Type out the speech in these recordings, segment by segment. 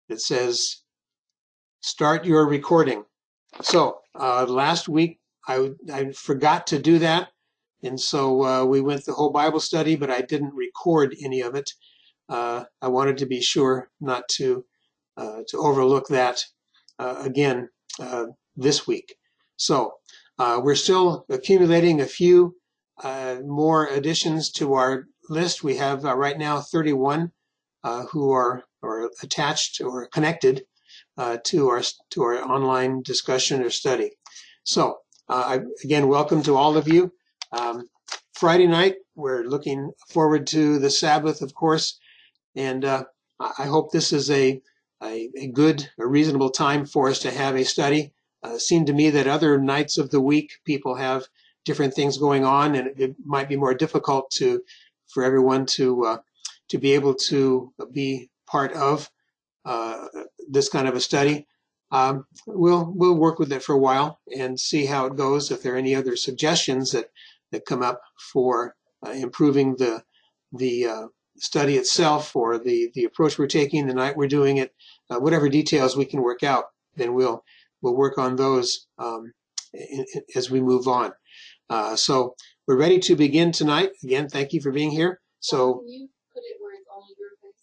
that says, start your recording. So last week I forgot to do that. And so we went the whole Bible study, but I didn't record any of it. I wanted to be sure not to overlook that again this week. So we're still accumulating a few more additions to our list. We have right now 31 who are attached or connected to our online discussion or study. So again, welcome to all of you. Friday night, we're looking forward to the Sabbath, of course, and I hope this is a good, a reasonable time for us to have a study. It seemed to me that other nights of the week, people have different things going on, and it might be more difficult for everyone to be able to be part of this kind of a study. We'll work with it for a while and see how it goes. If there are any other suggestions that come up for improving the study itself or the approach we're taking the night we're doing it, whatever details we can work out, then we'll work on those as we move on. So we're ready to begin tonight. Again, thank you for being here. So can you put it where it's only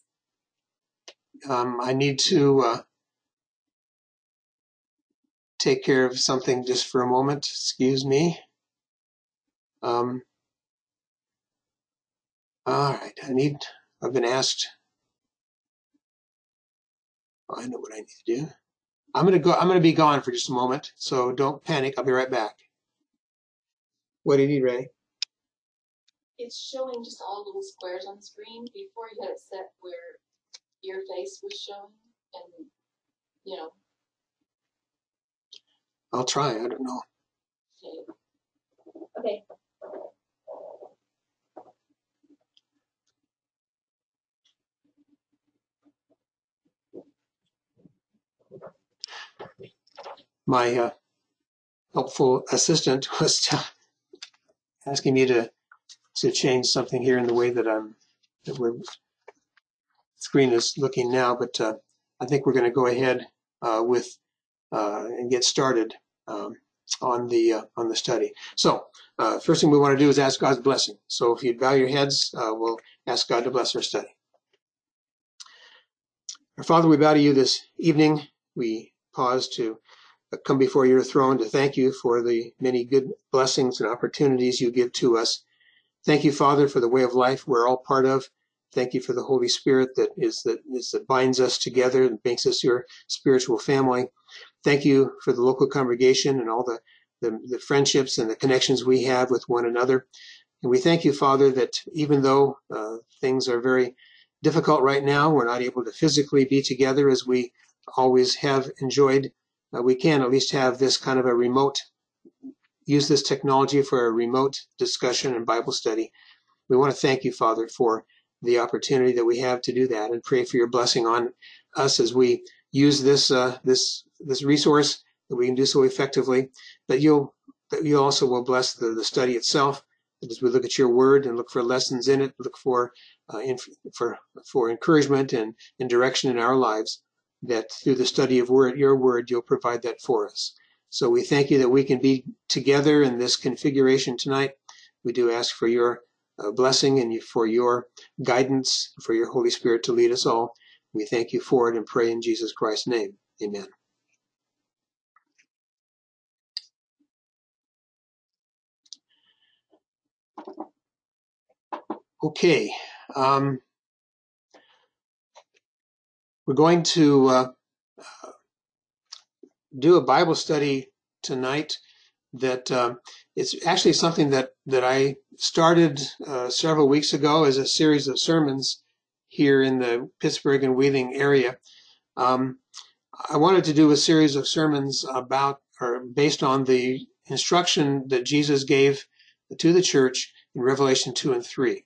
your face? I need to take care of something just for a moment. Excuse me. All right. I've been asked. I know what I need to do. I'm going to be gone for just a moment. So don't panic. I'll be right back. What do you need, Ray? It's showing just all little squares on the screen. Before you had it set where your face was showing, and I'll try. I don't know. Okay. My helpful assistant was asking me to change something here in the way that we're screen is looking now, but I think we're going to go ahead with and get started on the study. So first thing we want to do is ask God's blessing. So if you'd bow your heads, we'll ask God to bless our study. Our Father, we bow to you this evening. We pause to come before your throne to thank you for the many good blessings and opportunities you give to us. Thank you, Father, for the way of life we're all part of. Thank you for the Holy Spirit that binds us together and makes us your spiritual family. Thank you for the local congregation and all the friendships and the connections we have with one another. And we thank you, Father, that even though things are very difficult right now, we're not able to physically be together as we always have enjoyed. We can at least have this kind of use this technology for a remote discussion and Bible study. We want to thank you, Father, for the opportunity that we have to do that, and pray for your blessing on us as we use this resource, that we can do so effectively, that you also will bless the study itself, as we look at your word and look for lessons in it, look for encouragement and direction in our lives, that through the study of your word, you'll provide that for us. So we thank you that we can be together in this configuration tonight. We do ask for your blessing and for your guidance, for your Holy Spirit to lead us all. We thank you for it and pray in Jesus Christ's name. Amen. Okay. We're going to do a Bible study tonight that it's actually something that I started several weeks ago as a series of sermons here in the Pittsburgh and Wheeling area. I wanted to do a series of sermons based on the instruction that Jesus gave to the church in Revelation 2 and 3.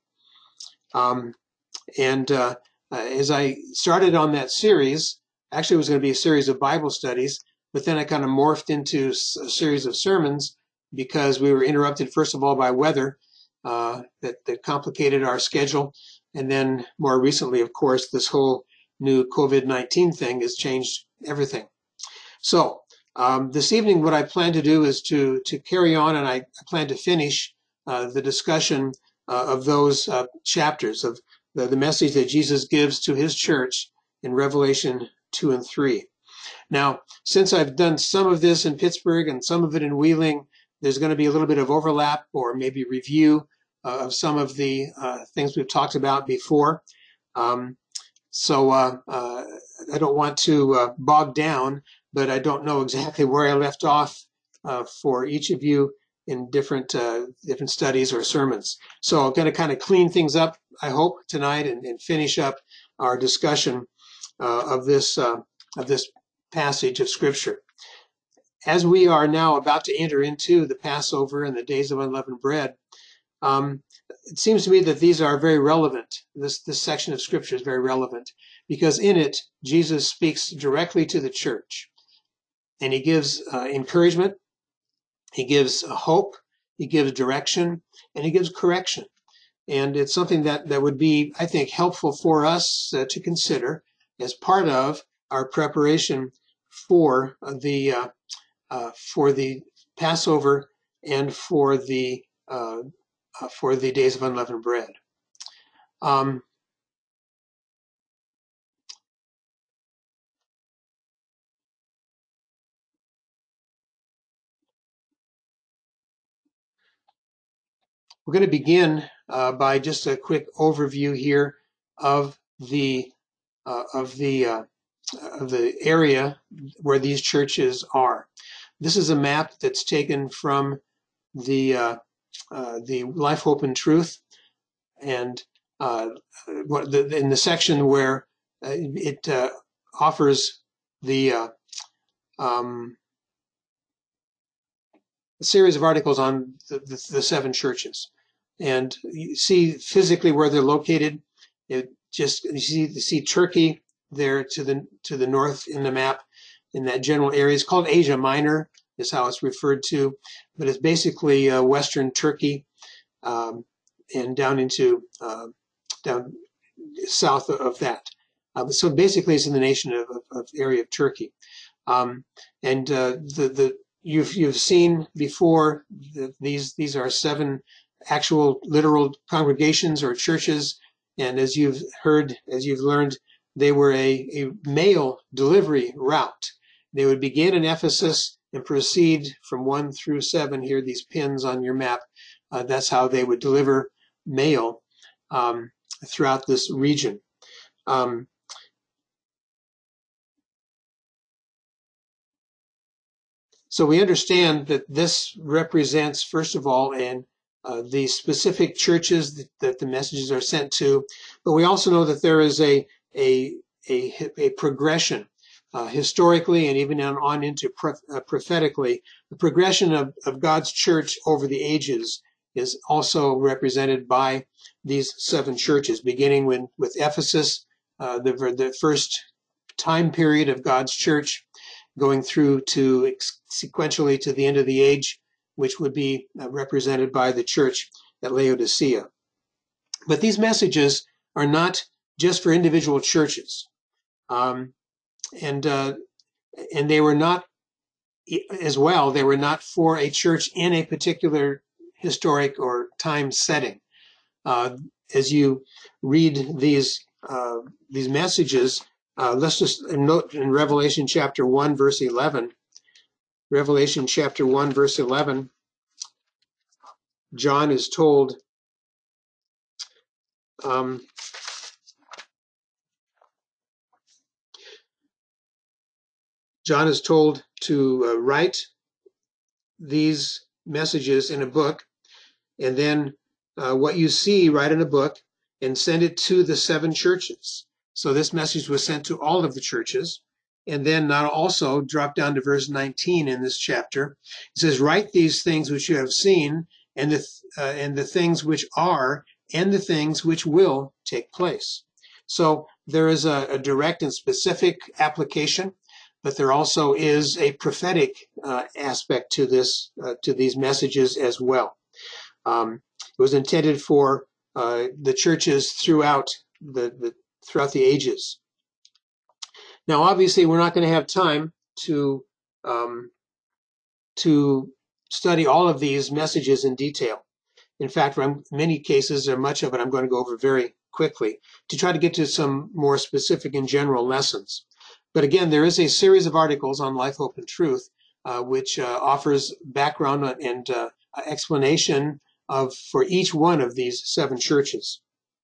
As I started on that series, actually it was going to be a series of Bible studies, but then I kind of morphed into a series of sermons because we were interrupted, first of all, by weather that complicated our schedule. And then more recently, of course, this whole new COVID-19 thing has changed everything. So this evening, what I plan to do is to carry on, and I plan to finish the discussion of those chapters of the message that Jesus gives to his church in Revelation 2 and 3. Now, since I've done some of this in Pittsburgh and some of it in Wheeling, there's going to be a little bit of overlap or maybe review of some of the things we've talked about before. So I don't want to bog down, but I don't know exactly where I left off for each of you in different studies or sermons. So I'm going to kind of clean things up, I hope, tonight and finish up our discussion of this passage of Scripture. As we are now about to enter into the Passover and the days of unleavened bread, it seems to me that these are very relevant. This section of Scripture is very relevant because in it, Jesus speaks directly to the church. And he gives encouragement, he gives hope, he gives direction, and he gives correction. And it's something that would be, I think, helpful for us to consider as part of our preparation for the Passover and for the days of unleavened bread. We're going to begin by just a quick overview here of the area where these churches are. This is a map that's taken from the Life, Hope, and Truth, and in the section where it offers the a series of articles on the seven churches, and you see physically where they're located. You see Turkey there to the north in the map, in that general area. It's called Asia Minor, is how it's referred to, but it's basically Western Turkey, and down into down south of that. So basically, it's in the nation of area of Turkey, and you've seen before these are seven actual literal congregations or churches, and as you've heard, as you've learned, they were a mail delivery route. They would begin in Ephesus and proceed from 1 through 7. Here, these pins on your map. That's how they would deliver mail throughout this region. So we understand that this represents, first of all, the specific churches that the messages are sent to, but we also know that there is a progression historically and even on into prophetically. The progression of God's church over the ages is also represented by these seven churches, beginning with Ephesus, the first time period of God's church, going through to sequentially to the end of the age, which would be represented by the church at Laodicea. But these messages are not just for individual churches, and they were not as well. They were not for a church in a particular historic or time setting. As you read these messages, let's just note in Revelation chapter 1, verse 11. Revelation chapter 1, verse 11, John is told, to write these messages in a book, and then what you see, write in a book, and send it to the seven churches. So this message was sent to all of the churches. And then now also drop down to verse 19 in this chapter. It says, write these things which you have seen, and the things which are, and the things which will take place. So there is a direct and specific application, but there also is a prophetic aspect to these messages as well. It was intended for the churches throughout the ages. Now, obviously, we're not going to have time to um, study all of these messages in detail. In fact, in many cases, or much of it, I'm going to go over very quickly to try to get to some more specific and general lessons. But again, there is a series of articles on Life, Hope, and Truth, which offers background and explanation for each one of these 7 churches.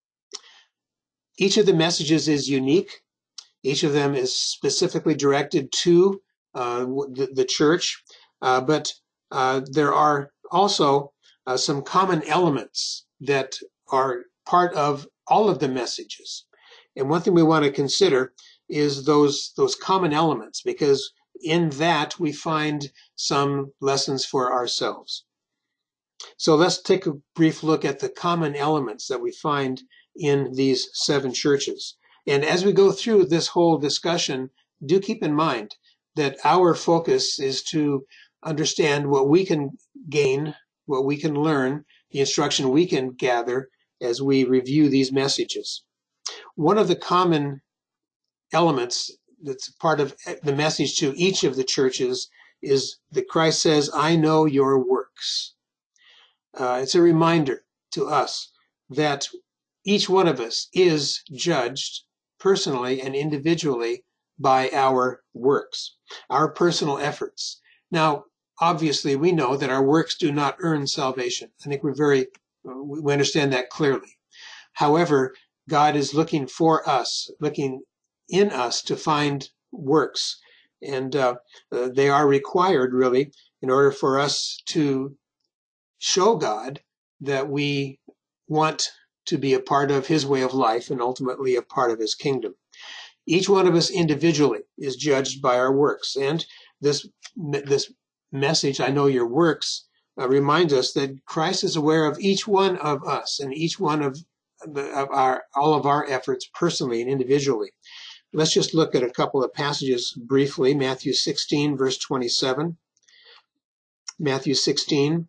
Each of the messages is unique. Each of them is specifically directed to the church, but there are also some common elements that are part of all of the messages. And one thing we want to consider is those common elements, because in that we find some lessons for ourselves. So let's take a brief look at the common elements that we find in these 7 churches. And as we go through this whole discussion, do keep in mind that our focus is to understand what we can gain, what we can learn, the instruction we can gather as we review these messages. One of the common elements that's part of the message to each of the churches is that Christ says, I know your works. It's a reminder to us that each one of us is judged personally and individually by our works, our personal efforts. Now, obviously, we know that our works do not earn salvation. I think we understand that clearly. However, God is looking for us, looking in us to find works, and they are required, really, in order for us to show God that we want to be a part of his way of life and ultimately a part of his kingdom. Each one of us individually is judged by our works. And this message, I know your works, reminds us that Christ is aware of each one of us and each one of all of our efforts personally and individually. Let's just look at a couple of passages briefly. Matthew 16, verse 27. Matthew 16,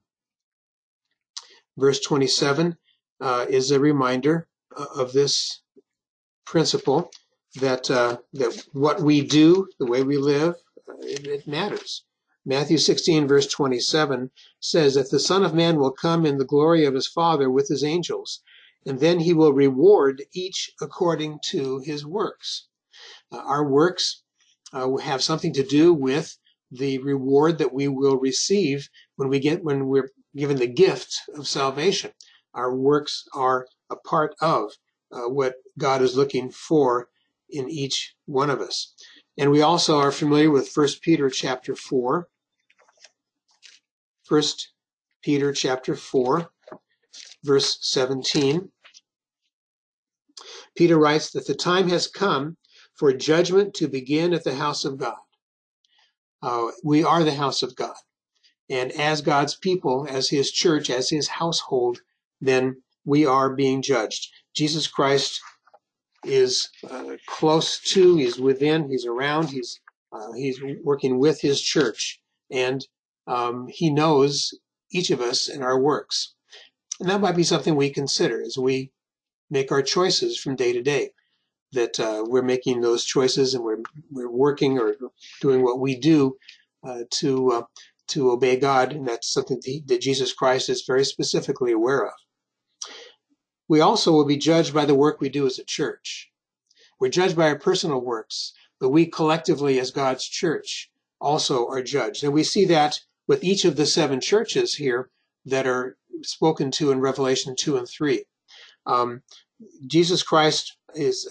verse 27 is a reminder of this principle that what we do, the way we live, it matters. Matthew 16, verse 27 says that the Son of Man will come in the glory of his Father with his angels, and then he will reward each according to his works. Our works have something to do with the reward that we will receive when we're given the gift of salvation. Our works are a part of what God is looking for in each one of us. And we also are familiar with 1 Peter chapter 4. 1 Peter chapter 4, verse 17. Peter writes that the time has come for judgment to begin at the house of God. We are the house of God. And as God's people, as his church, as his household, then we are being judged. Jesus Christ is close to, he's within, he's around, he's working with his church. And he knows each of us and our works. And that might be something we consider as we make our choices from day to day, that we're making those choices and we're working or doing what we do to obey God, and that's something that Jesus Christ is very specifically aware of. We also will be judged by the work we do as a church. We're judged by our personal works, but we collectively as God's church also are judged. And we see that with each of the 7 churches here that are spoken to in Revelation 2 and 3. Jesus Christ is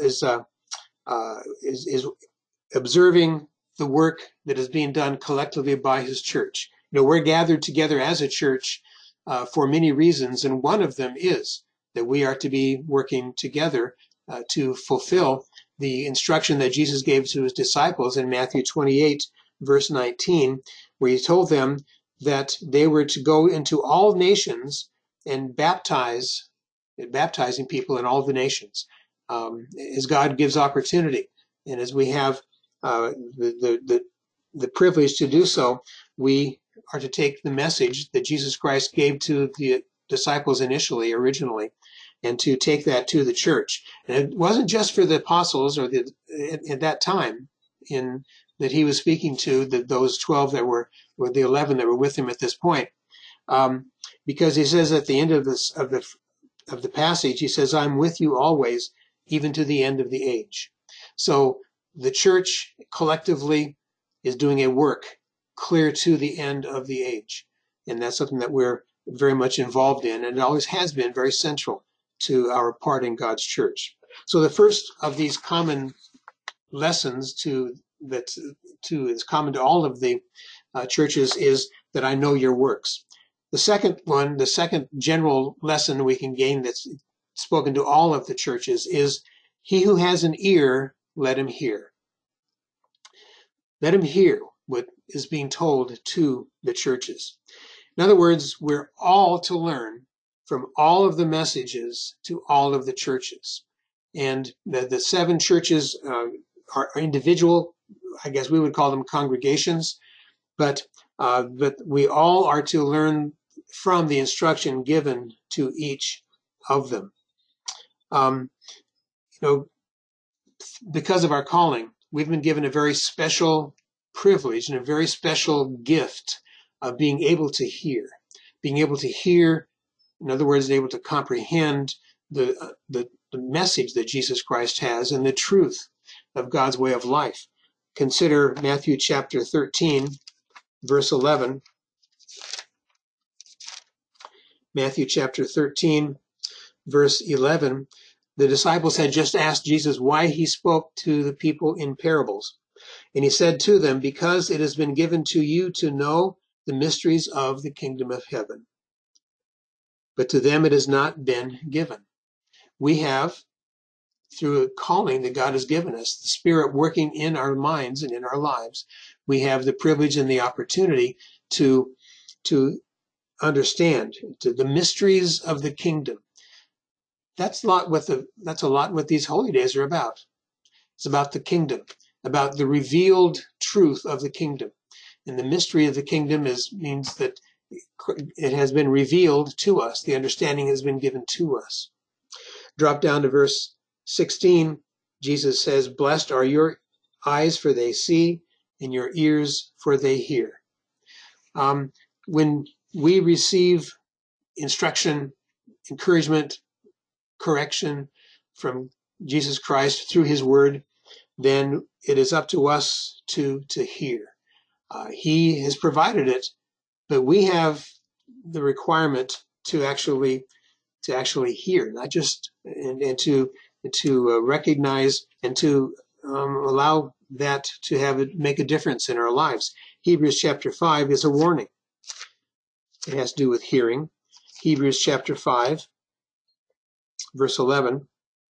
observing the work that is being done collectively by his church. We're gathered together as a church for many reasons, and one of them is that we are to be working together to fulfill the instruction that Jesus gave to his disciples in Matthew 28, verse 19, where he told them that they were to go into all nations and baptizing people in all the nations, as God gives opportunity. And as we have the privilege to do so, we are to take the message that Jesus Christ gave to the disciples originally, and to take that to the church. And it wasn't just for the apostles or at that time. that he was speaking to, those 12 that were, or the 11 that were with him at this point. Because he says at the end of the passage, he says, I'm with you always, even to the end of the age. So the church collectively is doing a work clear to the end of the age. And that's something that we're very much involved in, and it always has been very central to our part in God's church. So the first of these common lessons is common to all of the churches is that I know your works. The second general lesson we can gain that's spoken to all of the churches is, he who has an ear, let him hear. Let him hear what is being told to the churches. In other words, we're all to learn from all of the messages to all of the churches. And the 7 churches are individual, I guess we would call them congregations, but we all are to learn from the instruction given to each of them. Because of our calling, we've been given a very special privilege and a very special gift of being able to hear. Being able to hear, in other words, able to comprehend the message that Jesus Christ has and the truth of God's way of life. Consider Matthew chapter 13, verse 11. Matthew chapter 13, verse 11. The disciples had just asked Jesus why he spoke to the people in parables. And he said to them, because it has been given to you to know the mysteries of the kingdom of heaven. But to them it has not been given. We have, through a calling that God has given us, the Spirit working in our minds and in our lives, we have the privilege and the opportunity to understand the mysteries of the kingdom. That's a lot what these holy days are about. It's about the kingdom, about the revealed truth of the kingdom. And the mystery of the kingdom means that it has been revealed to us. The understanding has been given to us. Drop down to verse 16. Jesus says, blessed are your eyes, for they see, and your ears, for they hear. When we receive instruction, encouragement, correction from Jesus Christ through his word, then it is up to us to hear. He has provided it, but we have the requirement to actually hear, not just and to recognize and to allow that to make a difference in our lives. Hebrews chapter 5 is a warning. It has to do with hearing. Hebrews chapter 5, verse 11.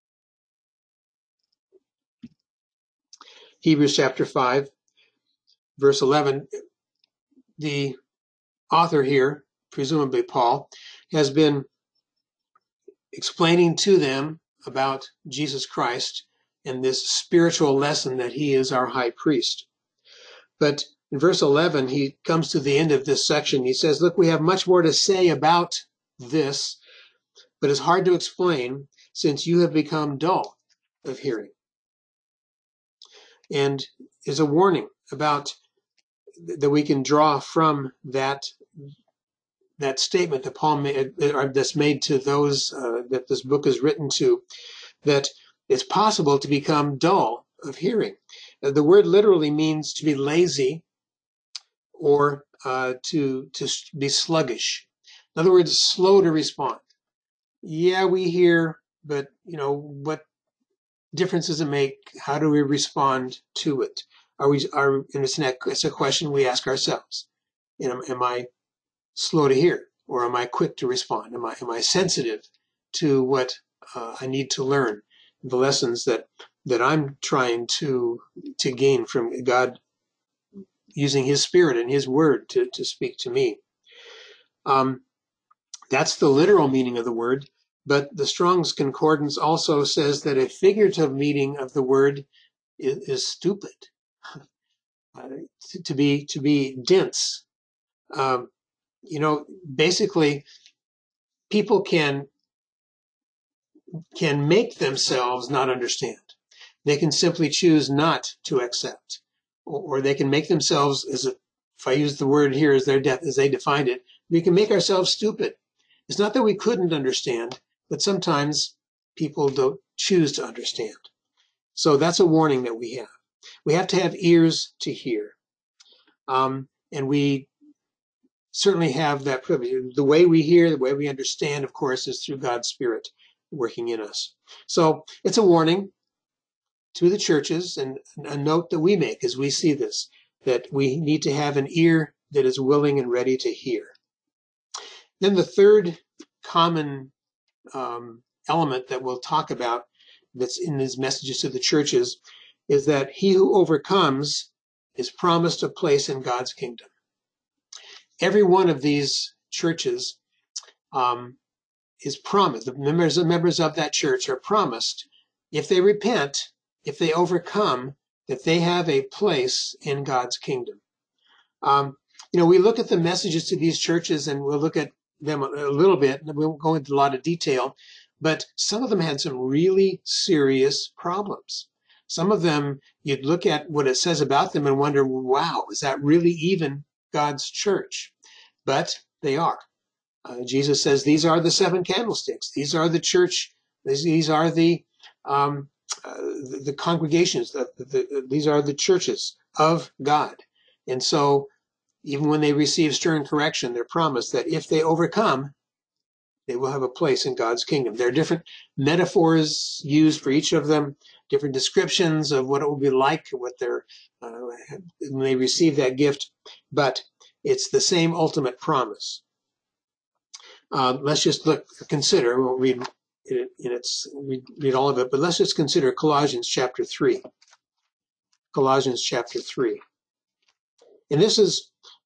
Hebrews chapter 5, verse 11. The author here, presumably Paul, has been explaining to them about Jesus Christ and this spiritual lesson that he is our high priest. But in verse 11, he comes to the end of this section. He says, look, we have much more to say about this, but it's hard to explain since you have become dull of hearing. And is a warning about that we can draw from that statement that Paul made, that's made to those that this book is written to, that it's possible to become dull of hearing. The word literally means to be lazy or to be sluggish. In other words, slow to respond. Yeah, we hear, but what difference does it make? How do we respond to it? And it's a question we ask ourselves. Am I slow to hear, or am I quick to respond? Am I sensitive to what I need to learn, the lessons that I'm trying to gain from God, using his Spirit and his word to speak to me? That's the literal meaning of the word, but the Strong's Concordance also says that a figurative meaning of the word is stupid, to be dense. Basically, people can make themselves not understand. They can simply choose not to accept. or they can make themselves, if I use the word here as they defined it, we can make ourselves stupid. It's not that we couldn't understand, but sometimes people don't choose to understand. So that's a warning that we have. We have to have ears to hear. And we certainly have that privilege. The way we hear, the way we understand, of course, is through God's Spirit working in us. So it's a warning to the churches and a note that we make as we see this, that we need to have an ear that is willing and ready to hear. Then the third common element that we'll talk about that's in these messages to the churches is that he who overcomes is promised a place in God's kingdom. Every one of these churches is promised. The members of that church are promised, if they repent, if they overcome, that they have a place in God's kingdom. We look at the messages to these churches and we'll look at them a little bit, and we won't go into a lot of detail, but some of them had some really serious problems. Some of them, you'd look at what it says about them and wonder, wow, is that really even God's church? But they are. Jesus says these are the seven candlesticks. These are the church. These are the congregations. These are the churches of God. And so even when they receive stern correction, they're promised that if they overcome, they will have a place in God's kingdom. There are different metaphors used for each of them, different descriptions of what it will be like, what they're when they receive that gift, but it's the same ultimate promise. Let's just consider. We'll read read all of it, but let's just consider Colossians chapter 3. Colossians chapter 3, and this is,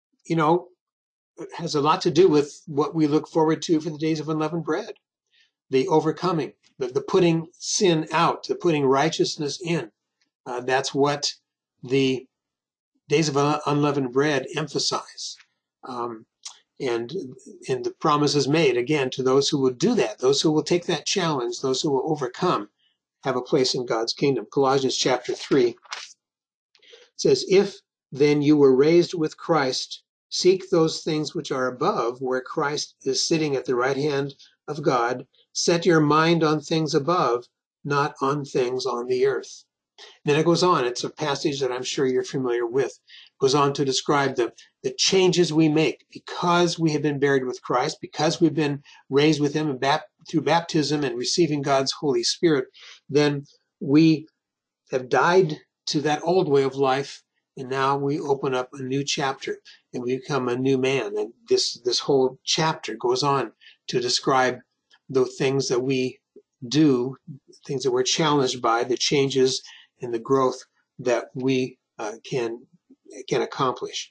it has a lot to do with what we look forward to for the days of unleavened bread. The overcoming, the putting sin out, the putting righteousness in. That's what the days of unleavened bread emphasize. And the promise is made, again, to those who will do that, those who will take that challenge, those who will overcome, have a place in God's kingdom. Colossians chapter 3 says, if then you were raised with Christ, seek those things which are above, where Christ is sitting at the right hand of God. Set your mind on things above, not on things on the earth. Then it goes on. It's a passage that I'm sure you're familiar with. It goes on to describe the changes we make because we have been buried with Christ, because we've been raised with him through baptism and receiving God's Holy Spirit. Then we have died to that old way of life, and now we open up a new chapter and we become a new man. And this whole chapter goes on to describe the things that we do, things that we're challenged by, the changes and the growth that we can accomplish.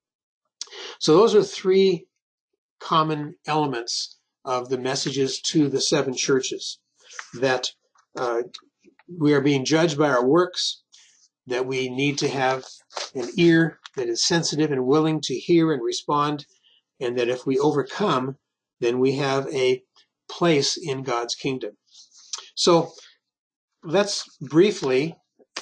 So those are three common elements of the messages to the seven churches, that we are being judged by our works, that we need to have an ear that is sensitive and willing to hear and respond, and that if we overcome, then we have a place in God's kingdom. So let's briefly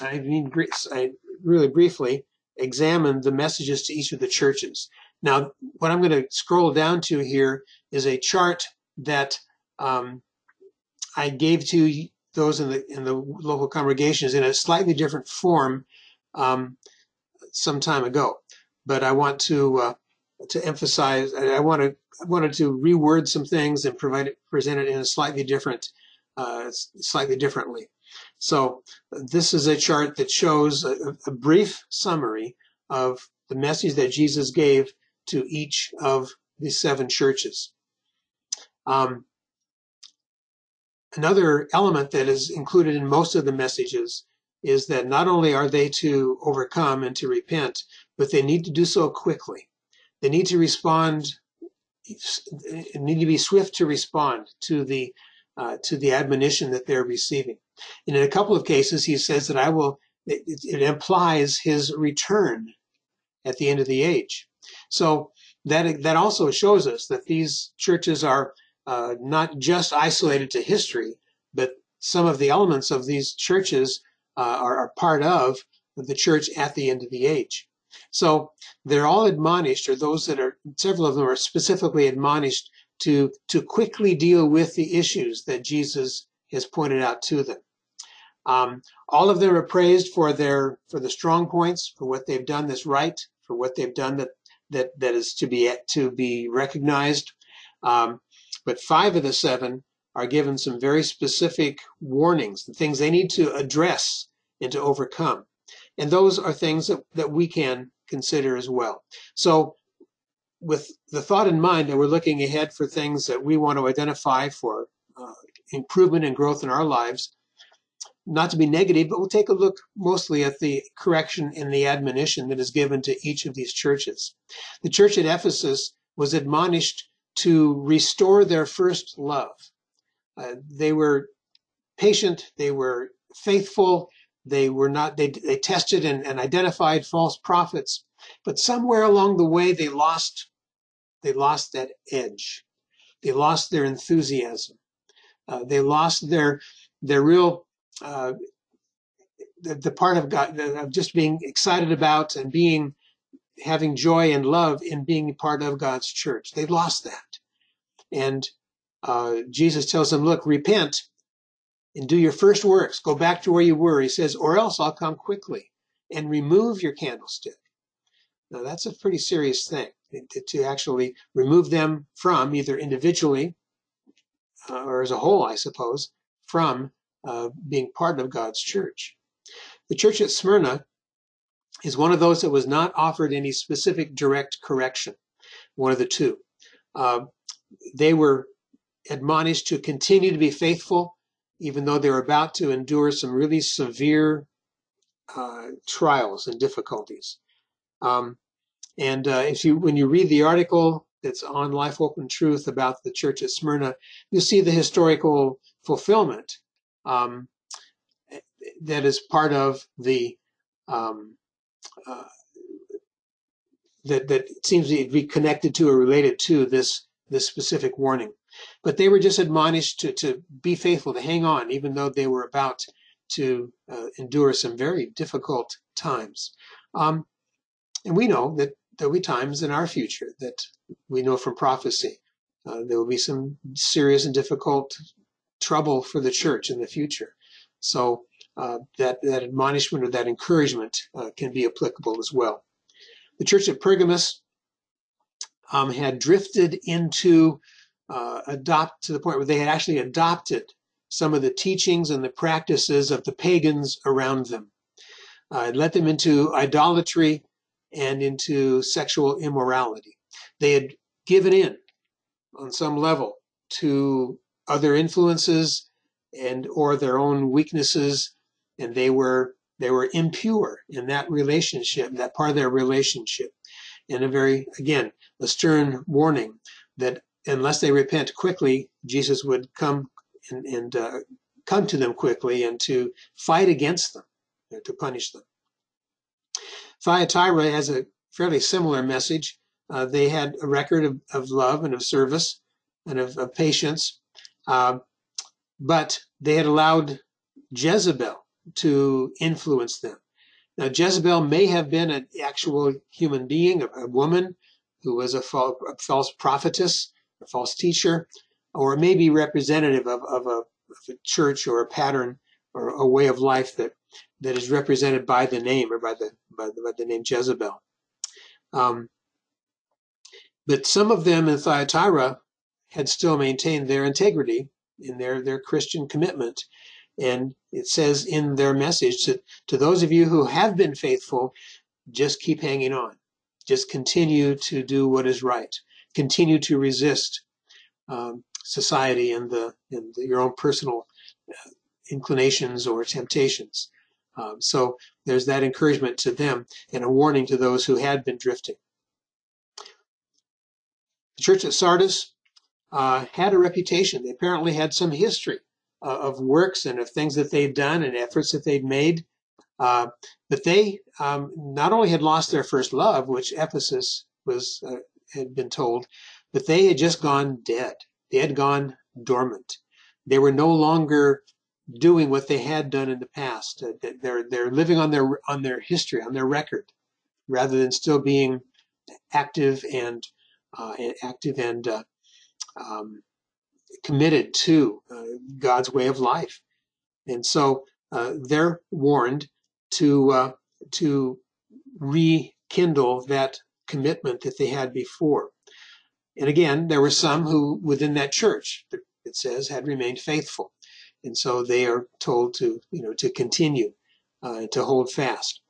examine the messages to each of the churches. Now, what I'm going to scroll down to here is a chart that I gave to those in the local congregations in a slightly different form some time ago. But I want to emphasize. I wanted to reword some things and present it in a slightly differently. So this is a chart that shows a brief summary of the message that Jesus gave to each of the seven churches. Another element that is included in most of the messages is that not only are they to overcome and to repent, but they need to do so quickly. They need to respond, need to be swift to respond to the admonition that they're receiving. And in a couple of cases, he says that it implies his return at the end of the age. So that also shows us that these churches are not just isolated to history, but some of the elements of these churches are part of the church at the end of the age. So they're all admonished, or those that are, several of them are specifically admonished to quickly deal with the issues that Jesus has pointed out to them. All of them are praised for the strong points, for what they've done that's right, for what they've done that is to be recognized. But 5 of the 7 are given some very specific warnings, the things they need to address and to overcome. And those are things that we can consider as well. So with the thought in mind that we're looking ahead for things that we want to identify for improvement and growth in our lives, not to be negative, but we'll take a look mostly at the correction and the admonition that is given to each of these churches. The church at Ephesus was admonished to restore their first love. They were patient, they were faithful, they tested and identified false prophets, but somewhere along the way they lost that edge. They lost their enthusiasm. They lost their real the part of God of just being excited about and having joy and love in being part of God's church. They lost that. And Jesus tells them, look, repent and do your first works. Go back to where you were. He says, or else I'll come quickly and remove your candlestick. Now that's a pretty serious thing, to actually remove them from, either individually or as a whole, I suppose, from being part of God's church. The church at Smyrna is one of those that was not offered any specific direct correction, one of the two. They were admonished to continue to be faithful, even though they were about to endure some really severe trials and difficulties. When you read the article that's on Life, Hope, and Truth about the church at Smyrna, you'll see the historical fulfillment that is part of the that seems to be connected to or related to this specific warning. But they were just admonished to be faithful, to hang on, even though they were about to endure some very difficult times. And we know that there'll be times in our future that we know from prophecy there will be some serious and difficult trouble for the church in the future. So that admonishment or that encouragement can be applicable as well. The church at Pergamos had drifted into to the point where they had actually adopted some of the teachings and the practices of the pagans around them. It led them into idolatry and into sexual immorality. They had given in on some level to other influences or their own weaknesses, and they were impure in that relationship, that part of their relationship. And a stern warning that unless they repent quickly, Jesus would come and come to them quickly and to fight against them, to punish them. Thyatira has a fairly similar message. They had a record of love and of service and of patience, but they had allowed Jezebel to influence them. Now, Jezebel may have been an actual human being, a woman who was a false prophetess, a false teacher, or maybe representative of a church or a pattern or a way of life that is represented by the name or by the name Jezebel. But some of them in Thyatira had still maintained their integrity in their Christian commitment. And it says in their message to those of you who have been faithful, just keep hanging on. Just continue to do what is right. Continue to resist society and your own personal inclinations or temptations. So there's that encouragement to them and a warning to those who had been drifting. The church at Sardis had a reputation. They apparently had some history of works and of things that they'd done and efforts that they'd made. But they not only had lost their first love, which Ephesus had been told, but they had just gone dead. They had gone dormant. They were no longer doing what they had done in the past. They're living on their history, on their record, rather than still being active and committed to God's way of life. And so they're warned to rekindle that commitment that they had before. And again, there were some who within that church, it says, had remained faithful. And so they are told to continue, to hold fast.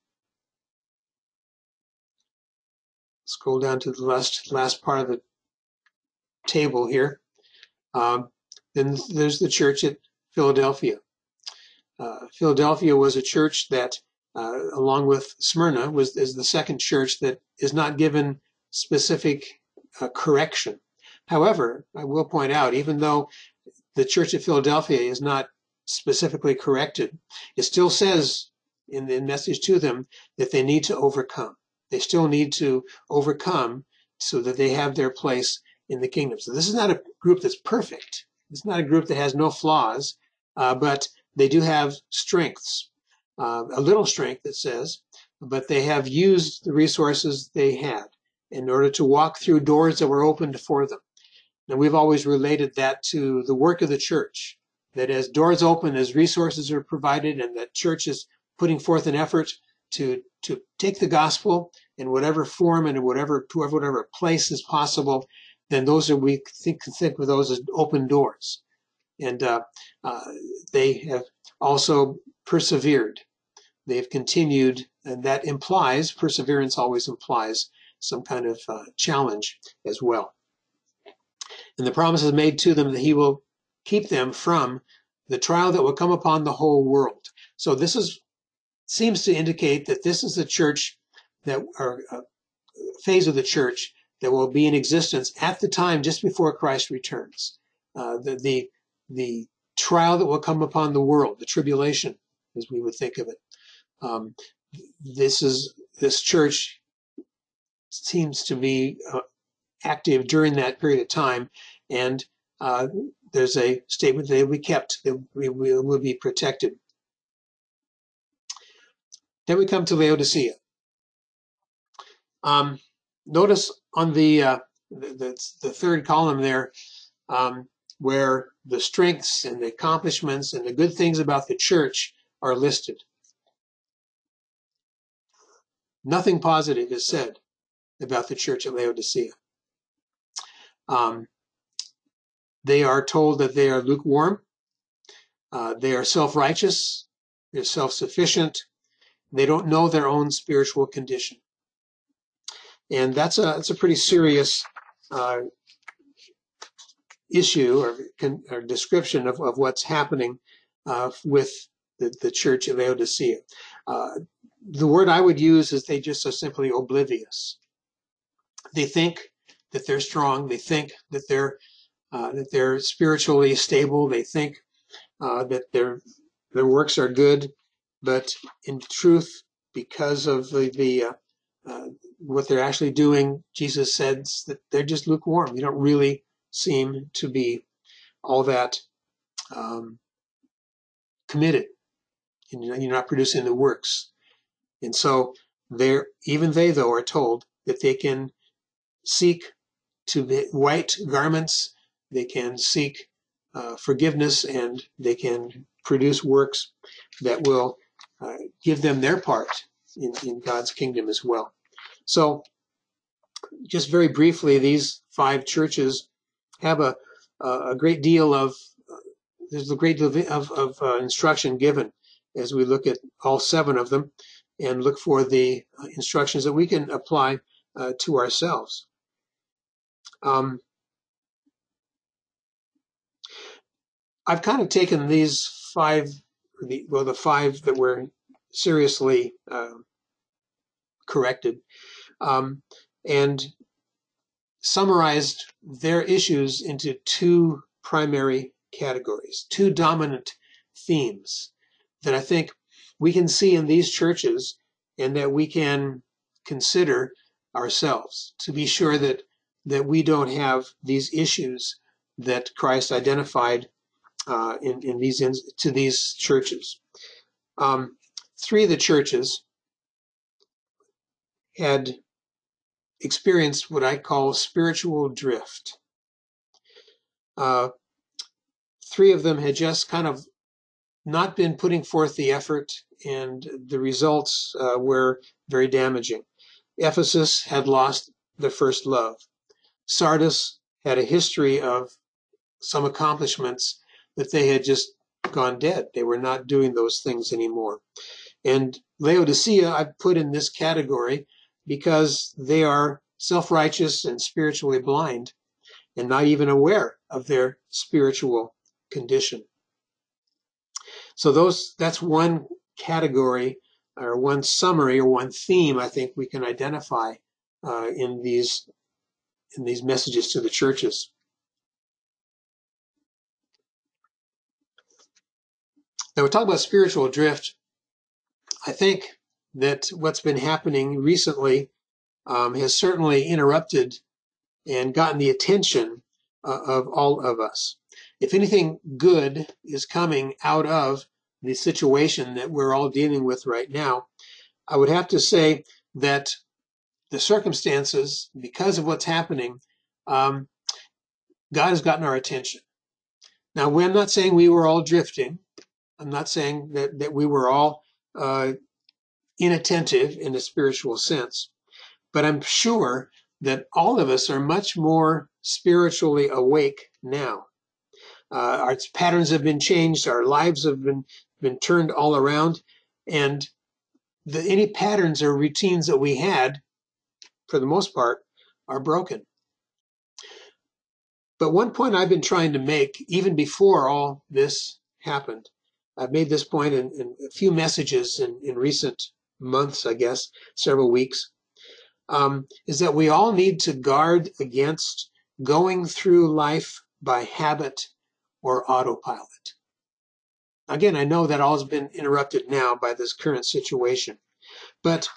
Scroll down to the last part of the table here. Then there's the church at Philadelphia. Philadelphia was a church that, along with Smyrna, is the second church that is not given specific correction. However, I will point out, even though the church at Philadelphia is not specifically corrected, it still says in the message to them that they need to overcome. They still need to overcome so that they have their place in the kingdom. So this is not a group that's perfect. It's not a group that has no flaws, but they do have strengths, a little strength, it says, but they have used the resources they had in order to walk through doors that were opened for them. And we've always related that to the work of the church, that as doors open, as resources are provided, and that church is putting forth an effort to take the gospel in whatever form and in whatever place is possible, then those are, we think of those as open doors. And they have also persevered. They've continued, and that implies, perseverance always implies some kind of challenge as well. And the promise is made to them that he will keep them from the trial that will come upon the whole world. So this seems to indicate that this is the church that, or a phase of the church that will be in existence at the time just before Christ returns. The trial that will come upon the world, the tribulation, as we would think of it. This church seems to be active during that period of time, and there's a statement that they will be kept, that we will be protected. Then we come to Laodicea. Notice on the third column there, where the strengths and the accomplishments and the good things about the church are listed. Nothing positive is said about the church at Laodicea. They are told that they are lukewarm, they are self-righteous, they're self-sufficient, they don't know their own spiritual condition. And that's a pretty serious issue or description of what's happening with the church at Laodicea. The word I would use is they just are simply oblivious. They think that they're strong. They think that they're spiritually stable. They think that their works are good, but in truth, because of what they're actually doing, Jesus says that they're just lukewarm. They don't really seem to be all that committed. You're not producing the works. And so even they, though, are told that they can seek to be white garments, they can seek forgiveness, and they can produce works that will give them their part in God's kingdom as well. So just very briefly, these 5 churches have a great deal of, there's a great deal of instruction given as we look at all 7 of them and look for the instructions that we can apply to ourselves. I've kind of taken these 5, the 5 that were seriously corrected, and summarized their issues into 2 primary categories, 2 dominant themes that I think we can see in these churches and that we can consider ourselves to be sure that we don't have these issues that Christ identified to these churches. 3 of the churches had experienced what I call spiritual drift. 3 of them had just kind of not been putting forth the effort, and the results were very damaging. Ephesus had lost their first love. Sardis had a history of some accomplishments that they had just gone dead. They were not doing those things anymore. And Laodicea I put in this category because they are self-righteous and spiritually blind and not even aware of their spiritual condition. So that's one category or one summary or one theme I think we can identify in these messages to the churches. Now we're talking about spiritual drift. I think that what's been happening recently has certainly interrupted and gotten the attention of all of us. If anything good is coming out of the situation that we're all dealing with right now, I would have to say that the circumstances, because of what's happening, God has gotten our attention. Now, I'm not saying we were all drifting. I'm not saying that we were all inattentive in a spiritual sense, but I'm sure that all of us are much more spiritually awake now. Our patterns have been changed. Our lives have been turned all around, and any patterns or routines that we had, for the most part, are broken. But one point I've been trying to make, even before all this happened, I've made this point in a few messages in recent months, I guess, several weeks, is that we all need to guard against going through life by habit or autopilot. Again, I know that all has been interrupted now by this current situation, but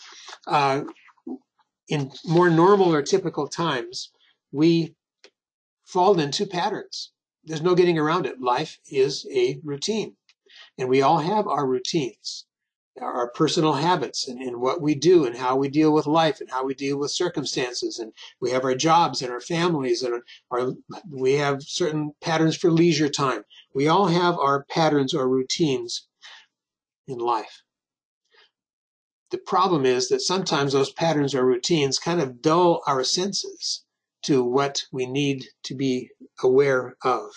in more normal or typical times, we fall into patterns. There's no getting around it. Life is a routine, and we all have our routines, our personal habits, and what we do and how we deal with life and how we deal with circumstances. And we have our jobs and our families, and we have certain patterns for leisure time. We all have our patterns or routines in life. The problem is that sometimes those patterns or routines kind of dull our senses to what we need to be aware of.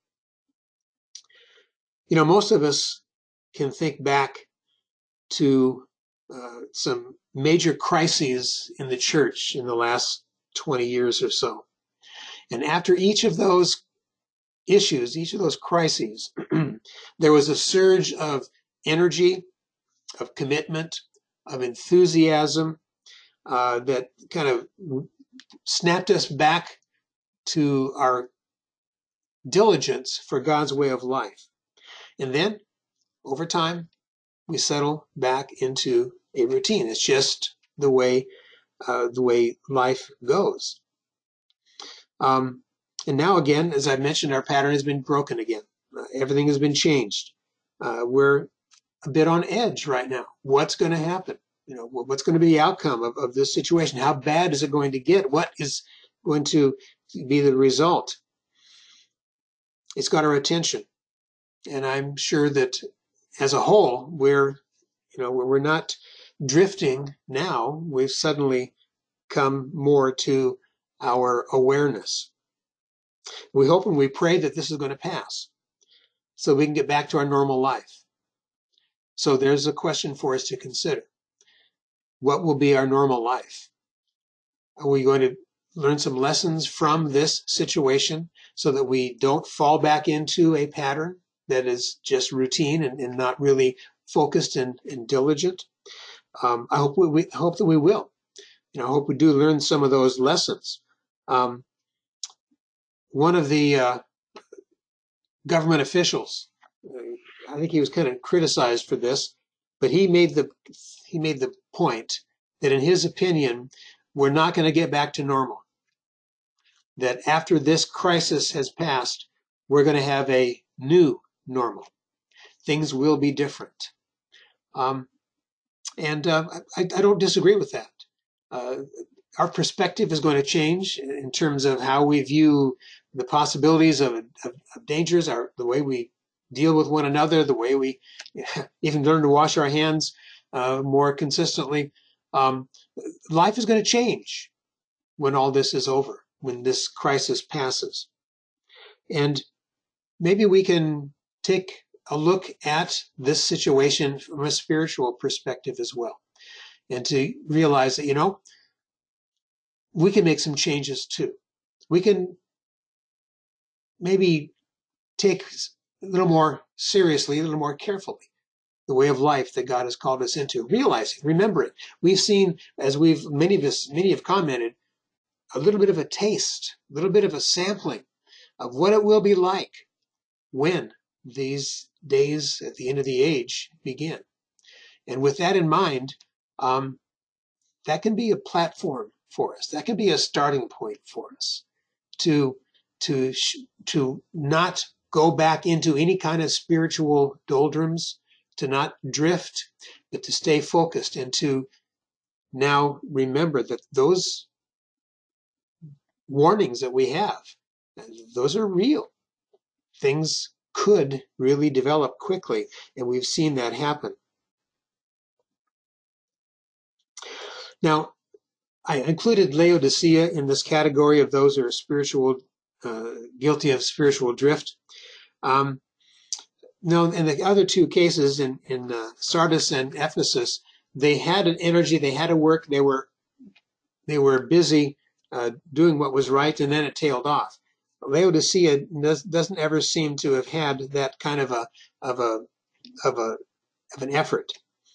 You know, most of us can think back to some major crises in the church in the last 20 years or so. And after each of those issues, each of those crises, there was a surge of energy, of commitment, of enthusiasm that kind of snapped us back to our diligence for God's way of life. And then, over time, we settle back into a routine. It's just the way life goes. And now again, as I've mentioned, our pattern has been broken again. Everything has been changed. We're a bit on edge right now. What's going to happen? You know, what's going to be the outcome of this situation? How bad is it going to get? What is going to be the result? It's got our attention. And I'm sure that as a whole, we're not drifting now. We've suddenly come more to our awareness. We hope and we pray that this is going to pass so we can get back to our normal life. So there's a question for us to consider. What will be our normal life? Are we going to learn some lessons from this situation so that we don't fall back into a pattern that is just routine and not really focused and diligent? I hope we hope that we will. I hope we do learn some of those lessons. One of the government officials, I think he was kind of criticized for this, but he made the point that in his opinion, we're not going to get back to normal. That after this crisis has passed, we're going to have a new normal. Things will be different. I don't disagree with that. Our perspective is going to change in terms of how we view the possibilities of dangers, the way we deal with one another, the way we even learn to wash our hands more consistently. Life is going to change when all this is over, when this crisis passes. And maybe we can take a look at this situation from a spiritual perspective as well, and to realize that, we can make some changes too. We can maybe take a little more seriously, a little more carefully, the way of life that God has called us into, remembering. We've seen, as many have commented, a little bit of a taste, a little bit of a sampling of what it will be like when these days at the end of the age begin. And with that in mind, that can be a platform for us. That can be a starting point for us to not go back into any kind of spiritual doldrums, to not drift, but to stay focused and to now remember that those warnings that we have, those are real. Things could really develop quickly, and we've seen that happen. Now, I included Laodicea in this category of those who are guilty of spiritual drift. No, in the other two cases, in Sardis and Ephesus, they had an energy, they had a work, they were busy doing what was right, and then it tailed off. Laodicea doesn't ever seem to have had that kind of an effort.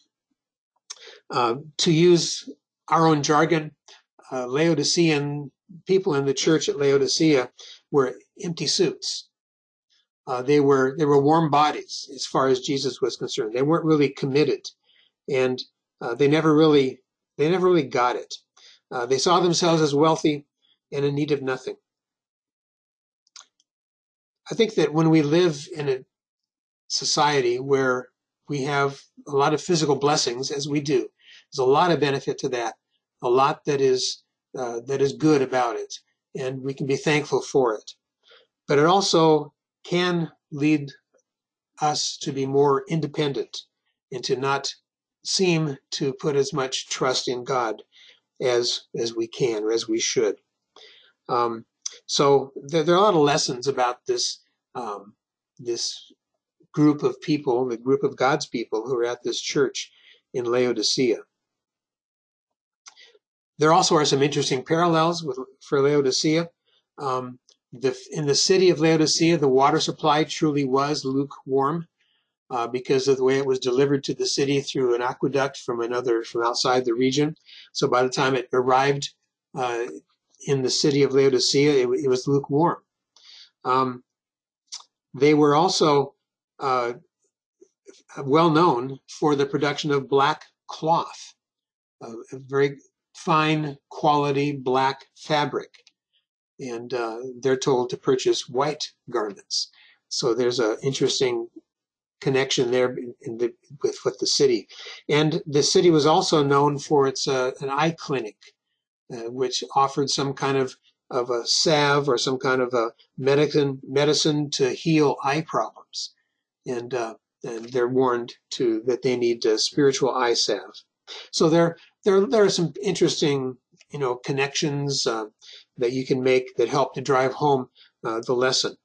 To use our own jargon, Laodicean people in the church at Laodicea were empty suits. They were warm bodies as far as Jesus was concerned. They weren't really committed, and they never really got it. They saw themselves as wealthy and in need of nothing. I think that when we live in a society where we have a lot of physical blessings, as we do, there's a lot of benefit to that, a lot that is good about it, and we can be thankful for it. But it also can lead us to be more independent and to not seem to put as much trust in God as we can or as we should. So there are a lot of lessons about this group of people, the group of God's people who are at this church in Laodicea. There also are some interesting parallels for Laodicea. In the city of Laodicea, the water supply truly was lukewarm because of the way it was delivered to the city through an aqueduct from outside the region. So by the time it arrived in the city of Laodicea, it was lukewarm. They were also well known for the production of black cloth, a very fine quality black fabric, and they're told to purchase white garments. So there's an interesting connection there with the city. And the city was also known for its an eye clinic, which offered some kind of a salve or some kind of a medicine to heal eye problems. And they're warned that they need spiritual eye salve. So there are some interesting, connections that you can make that help to drive home the lesson.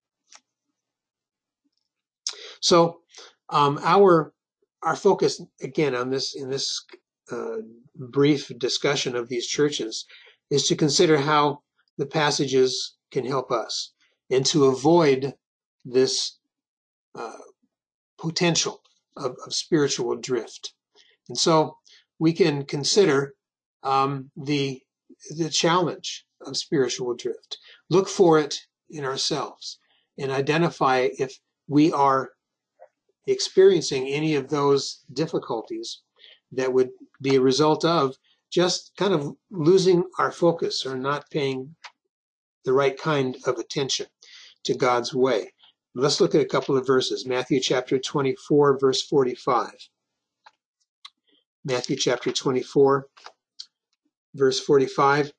So our focus again in this brief discussion of these churches is to consider how the passages can help us and to avoid this potential of spiritual drift. And so we can consider the challenge of spiritual drift. Look for it in ourselves and identify if we are experiencing any of those difficulties that would be a result of just kind of losing our focus or not paying the right kind of attention to God's way. Let's look at a couple of verses. Matthew chapter 24, verse 45. Matthew chapter 24, verse 45.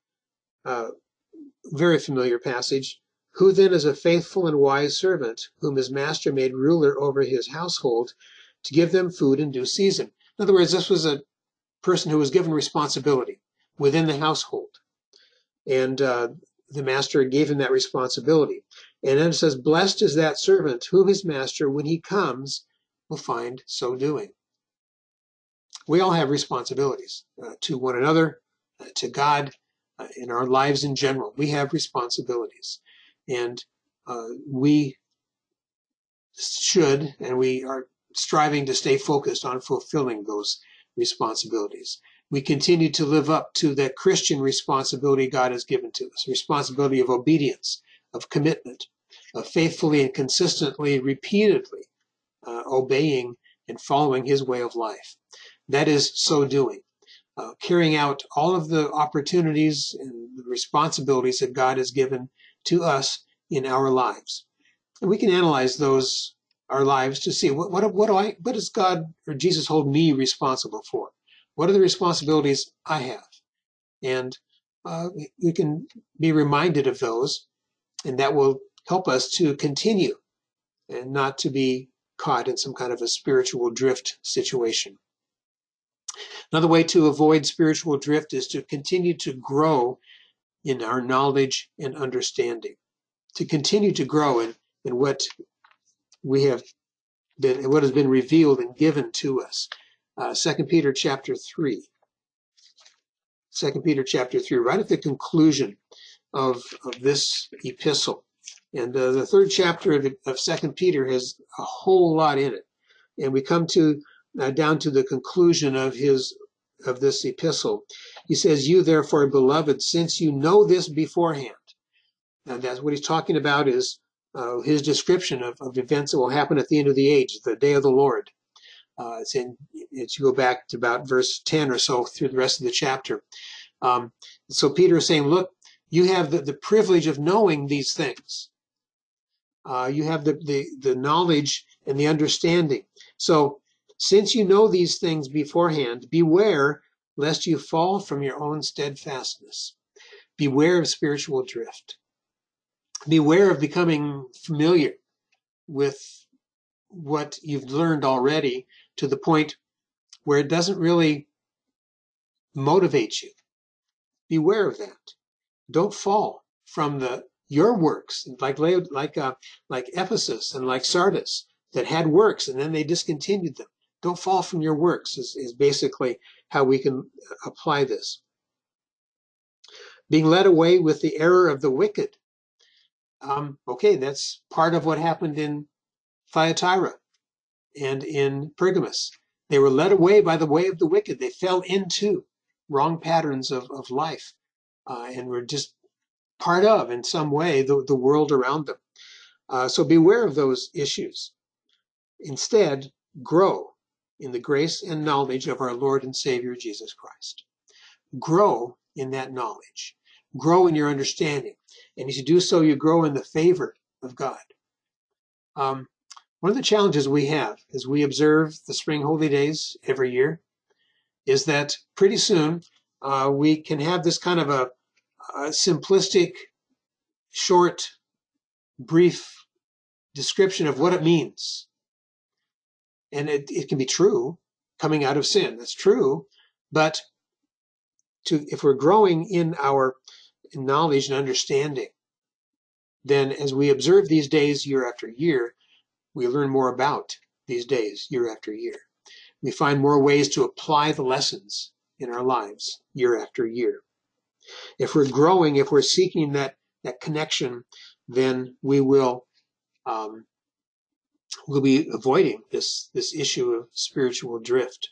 Very familiar passage. Who then is a faithful and wise servant, whom his master made ruler over his household, to give them food in due season? In other words, this was a person who was given responsibility within the household. And the master gave him that responsibility. And then it says, blessed is that servant whom his master, when he comes, will find so doing. We all have responsibilities to one another, to God, in our lives in general. We have responsibilities. And we should, and we are striving to stay focused on fulfilling those responsibilities. We continue to live up to that Christian responsibility God has given to us, responsibility of obedience, of commitment, of faithfully and consistently, repeatedly obeying and following his way of life. That is so doing, carrying out all of the opportunities and the responsibilities that God has given to us in our lives. And we can analyze those, our lives, to see what does God or Jesus hold me responsible for? What are the responsibilities I have? And we can be reminded of those, and that will help us to continue and not to be caught in some kind of a spiritual drift situation. Another way to avoid spiritual drift is to continue to grow in our knowledge and understanding, to continue to grow in what we have been, what has been revealed and given to us. 2 Peter chapter 3. 2 Peter chapter 3, right at the conclusion of this epistle. And the third chapter of 2 Peter has a whole lot in it. And we come to down to the conclusion of this epistle. He says, you therefore, beloved, since you know this beforehand. And that's what he's talking about, is his description of events that will happen at the end of the age, the day of the Lord. You go back to about verse 10 or so through the rest of the chapter. So Peter is saying, look, you have the privilege of knowing these things. You have the knowledge and the understanding. So since you know these things beforehand, beware lest you fall from your own steadfastness. Beware of spiritual drift. Beware of becoming familiar with what you've learned already to the point where it doesn't really motivate you. Beware of that. Don't fall from your works, like Ephesus and like Sardis, that had works and then they discontinued them. Don't fall from your works is basically how we can apply this. Being led away with the error of the wicked. Okay, that's part of what happened in Thyatira and in Pergamos. They were led away by the way of the wicked. They fell into wrong patterns of life and were just part of, in some way, the world around them. So beware of those issues. Instead, grow in the grace and knowledge of our Lord and Savior Jesus Christ. Grow in that knowledge. Grow in your understanding. And as you do so, you grow in the favor of God. One of the challenges we have as we observe the spring holy days every year is that pretty soon we can have this kind of a simplistic, short, brief description of what it means. And it can be true, coming out of sin. That's true. But if we're growing in our knowledge and understanding, then as we observe these days year after year, we learn more about these days year after year. We find more ways to apply the lessons in our lives year after year. If we're growing, if we're seeking that connection, then we will we'll be avoiding this issue of spiritual drift.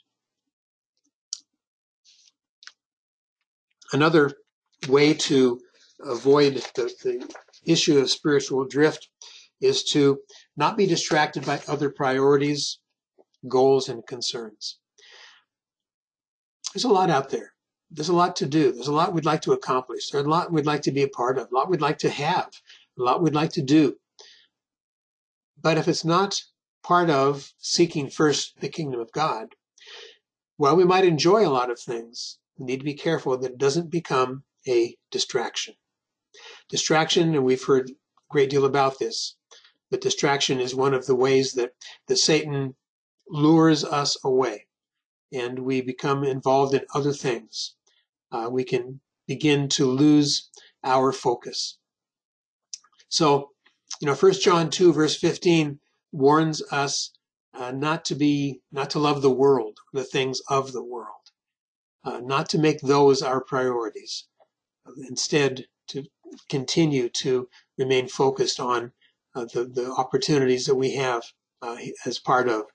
Another way to avoid the issue of spiritual drift is to not be distracted by other priorities, goals, and concerns. There's a lot out there. There's a lot to do. There's a lot we'd like to accomplish. There's a lot we'd like to be a part of, a lot we'd like to have, a lot we'd like to do. But if it's not part of seeking first the kingdom of God, while we might enjoy a lot of things, we need to be careful that it doesn't become a distraction. Distraction, and we've heard a great deal about this, but distraction is one of the ways that Satan lures us away, and we become involved in other things. We can begin to lose our focus. So, 1 John 2 verse 15 warns us not to love the world, the things of the world, not to make those our priorities. Instead, to continue to remain focused on the opportunities that we have as part of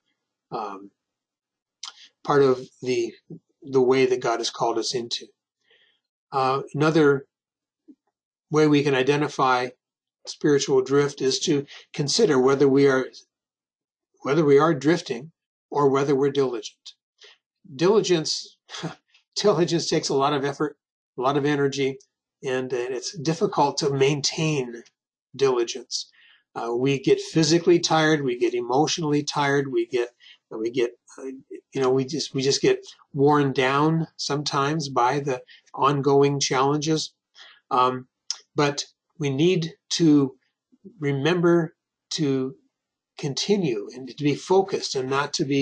the way that God has called us into. Another way we can identify spiritual drift is to consider whether we are drifting or whether we're diligent. Diligence takes a lot of effort, a lot of energy, and it's difficult to maintain diligence. We get physically tired, we get emotionally tired, we just get worn down sometimes by the ongoing challenges. But we need to remember to continue and to be focused and not to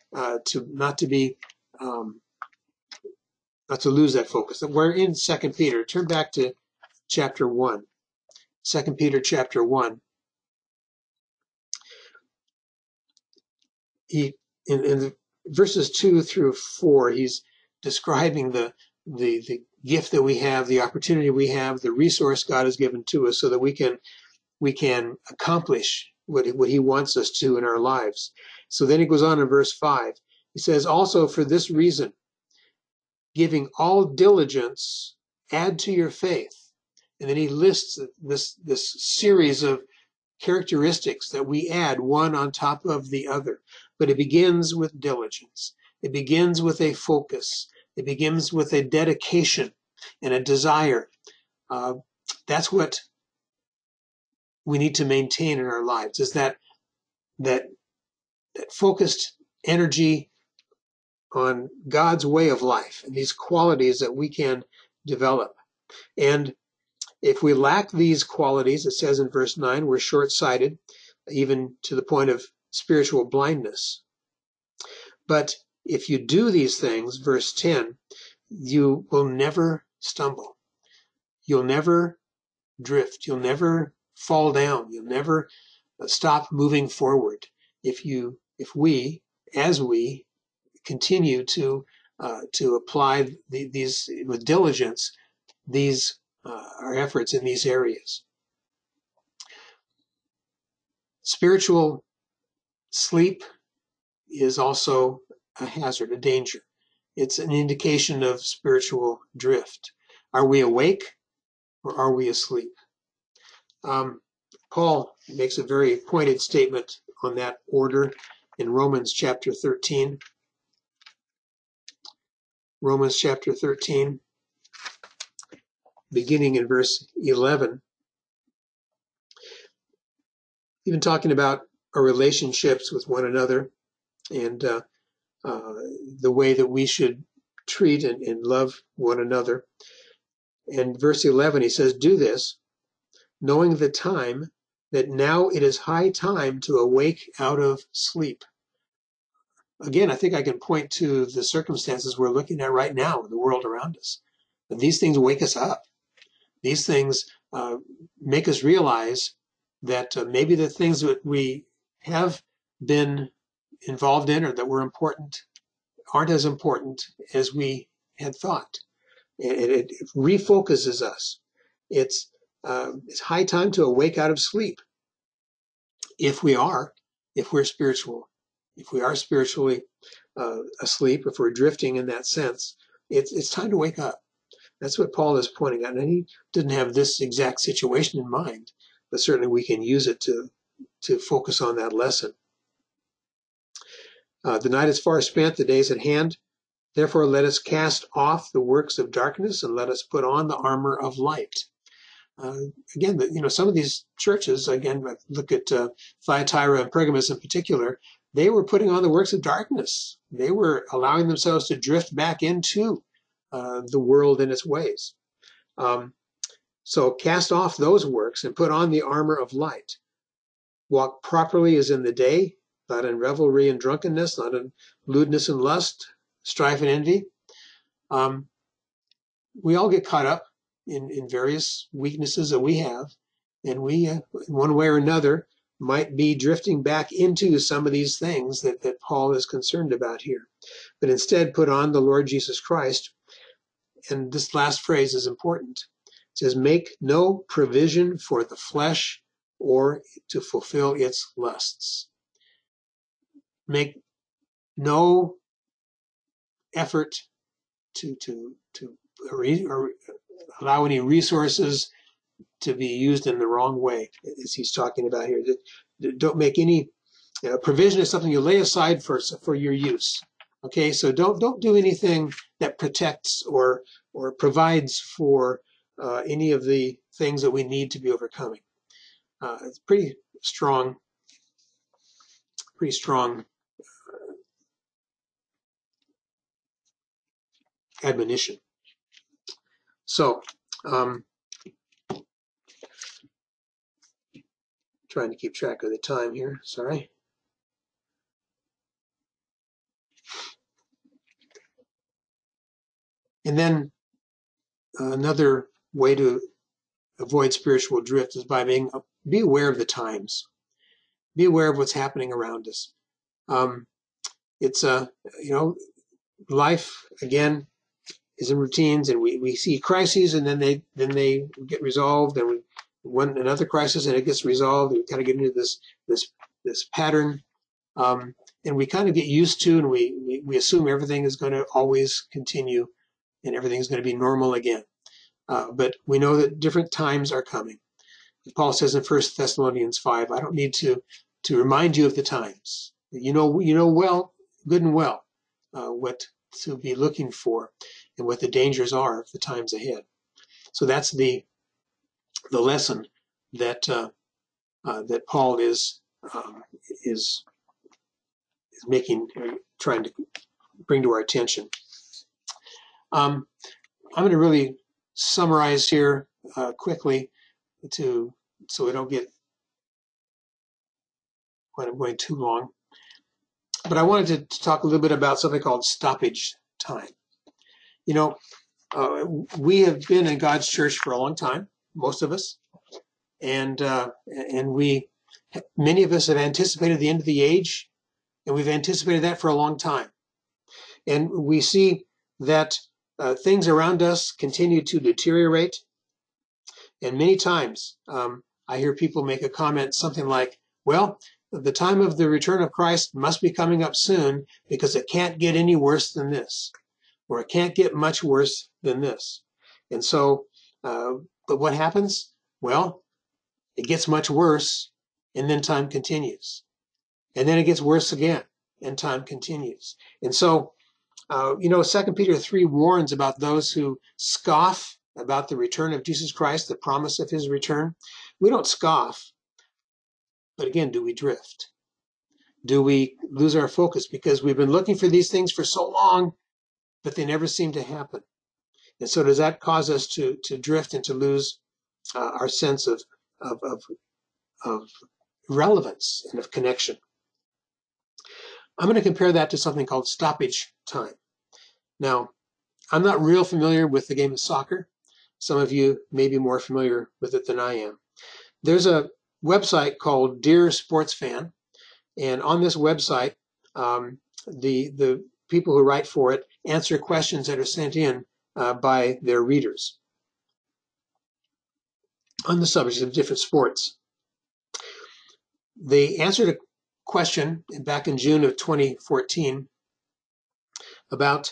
lose that focus. We're in 2 Peter. Turn back to chapter 1. 2 Peter chapter 1. In the verses 2 through 4, he's describing the gift that we have, the opportunity we have, the resource God has given to us so that we can accomplish what he wants us to in our lives. So then he goes on in verse 5. He says, also for this reason, giving all diligence, add to your faith. And then he lists this series of characteristics that we add one on top of the other. But it begins with diligence. It begins with a focus. It begins with a dedication and a desire. That's what we need to maintain in our lives, is that focused energy on God's way of life and these qualities that we can develop. And if we lack these qualities, it says in verse 9, we're short-sighted, even to the point of spiritual blindness. But if you do these things, verse 10, you will never stumble. You'll never drift. You'll never fall down. You'll never stop moving forward. If we continue to apply these with diligence, these our efforts in these areas. Spiritual sleep is also a hazard, a danger. It's an indication of spiritual drift. Are we awake or are we asleep? Paul makes a very pointed statement on that order in Romans chapter 13. Romans chapter 13, beginning in verse 11. Even talking about our relationships with one another and the way that we should treat and love one another. And verse 11, he says, do this, knowing the time, that now it is high time to awake out of sleep. Again, I think I can point to the circumstances we're looking at right now in the world around us. And these things wake us up. These things make us realize that maybe the things that we have been involved in or that were important aren't as important as we had thought. It refocuses us. It's high time to awake out of sleep. If we're spiritual, if we are spiritually asleep, if we're drifting in that sense, it's time to wake up. That's what Paul is pointing out. And he didn't have this exact situation in mind, but certainly we can use it to focus on that lesson. The night is far spent, the day is at hand. Therefore, let us cast off the works of darkness and let us put on the armor of light. Again, some of these churches, again, look at Thyatira and Pergamos in particular, they were putting on the works of darkness. They were allowing themselves to drift back into the world and its ways. So cast off those works and put on the armor of light. Walk properly as in the day, not in revelry and drunkenness, not in lewdness and lust, strife and envy. We all get caught up in various weaknesses that we have, and we, in one way or another, might be drifting back into some of these things that Paul is concerned about here. But instead, put on the Lord Jesus Christ. And this last phrase is important. It says, make no provision for the flesh or to fulfill its lusts. Make no effort to allow any resources to be used in the wrong way, as he's talking about here. Don't make any provision is something you lay aside for your use. Okay, so don't do anything that protects or provides for any of the things that we need to be overcoming. It's pretty strong admonition. So, trying to keep track of the time here. Sorry. And then another way to avoid spiritual drift is by be aware of the times. Be aware of what's happening around us. It's life again is in routines, and we see crises, and then they get resolved, and another crisis, and it gets resolved. And we kind of get into this pattern, and we kind of get used to, and we assume everything is going to always continue, and everything's going to be normal again. But we know that different times are coming. Paul says in 1 Thessalonians 5, I don't need to remind you of the times. You know well, good and well, what to be looking for and what the dangers are of the times ahead. So that's the lesson that Paul is making, trying to bring to our attention. I'm going to really summarize here quickly so we don't get when I'm going too long. But I wanted to talk a little bit about something called stoppage time. We have been in God's church for a long time, most of us, and many of us have anticipated the end of the age, and we've anticipated that for a long time. And we see that things around us continue to deteriorate. And many times I hear people make a comment, something like, well, the time of the return of Christ must be coming up soon because it can't get any worse than this, or it can't get much worse than this. And so, but what happens? Well, it gets much worse, and then time continues. And then it gets worse again, and time continues. And so, 2 Peter 3 warns about those who scoff about the return of Jesus Christ, the promise of his return. We don't scoff, but again, do we drift? Do we lose our focus because we've been looking for these things for so long, but they never seem to happen? And so does that cause us to drift and to lose our sense of relevance and of connection? I'm going to compare that to something called stoppage time. Now, I'm not real familiar with the game of soccer. Some of you may be more familiar with it than I am. There's a website called Dear Sports Fan, and on this website, the people who write for it answer questions that are sent in by their readers on the subject of different sports. They answered a question back in June of 2014 about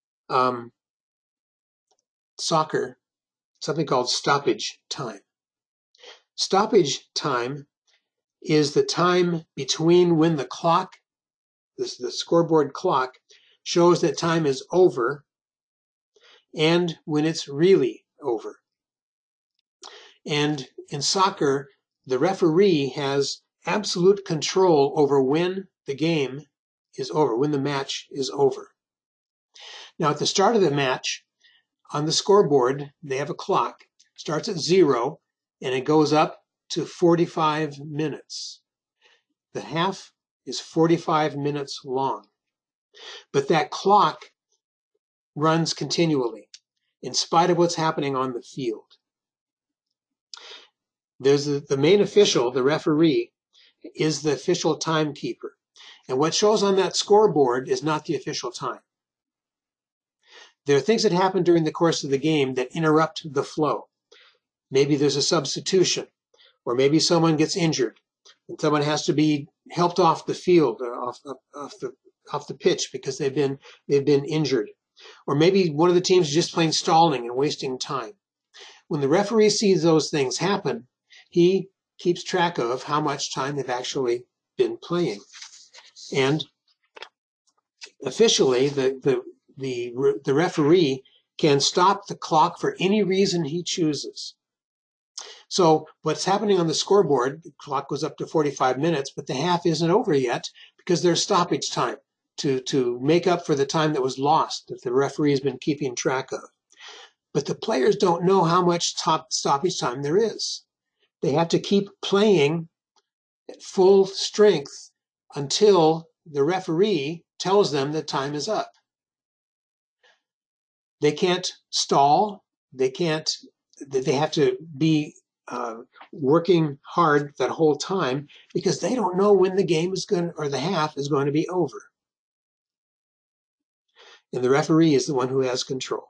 soccer, something called stoppage time. Stoppage time is the time between when the clock, the scoreboard clock, shows that time is over and when it's really over. And in soccer, the referee has absolute control over when the game is over, when the match is over. Now, at the start of the match, on the scoreboard, they have a clock. Starts at 0, and it goes up to 45 minutes. The half is 45 minutes long. But that clock runs continually, in spite of what's happening on the field. There's the main official, the referee, is the official timekeeper. And what shows on that scoreboard is not the official time. There are things that happen during the course of the game that interrupt the flow. Maybe there's a substitution, or maybe someone gets injured and someone has to be helped off the field, off the pitch because they've been injured. Or maybe one of the teams is just plain stalling and wasting time. When the referee sees those things happen, he keeps track of how much time they've actually been playing. And officially, the referee can stop the clock for any reason he chooses. So what's happening on the scoreboard, the clock goes up to 45 minutes, but the half isn't over yet because there's stoppage time to make up for the time that was lost that the referee has been keeping track of. But the players don't know how much stoppage time there is. They have to keep playing at full strength until the referee tells them that time is up. They can't stall. They have to be working hard that whole time because they don't know when the game is or the half is going to be over. And the referee is the one who has control.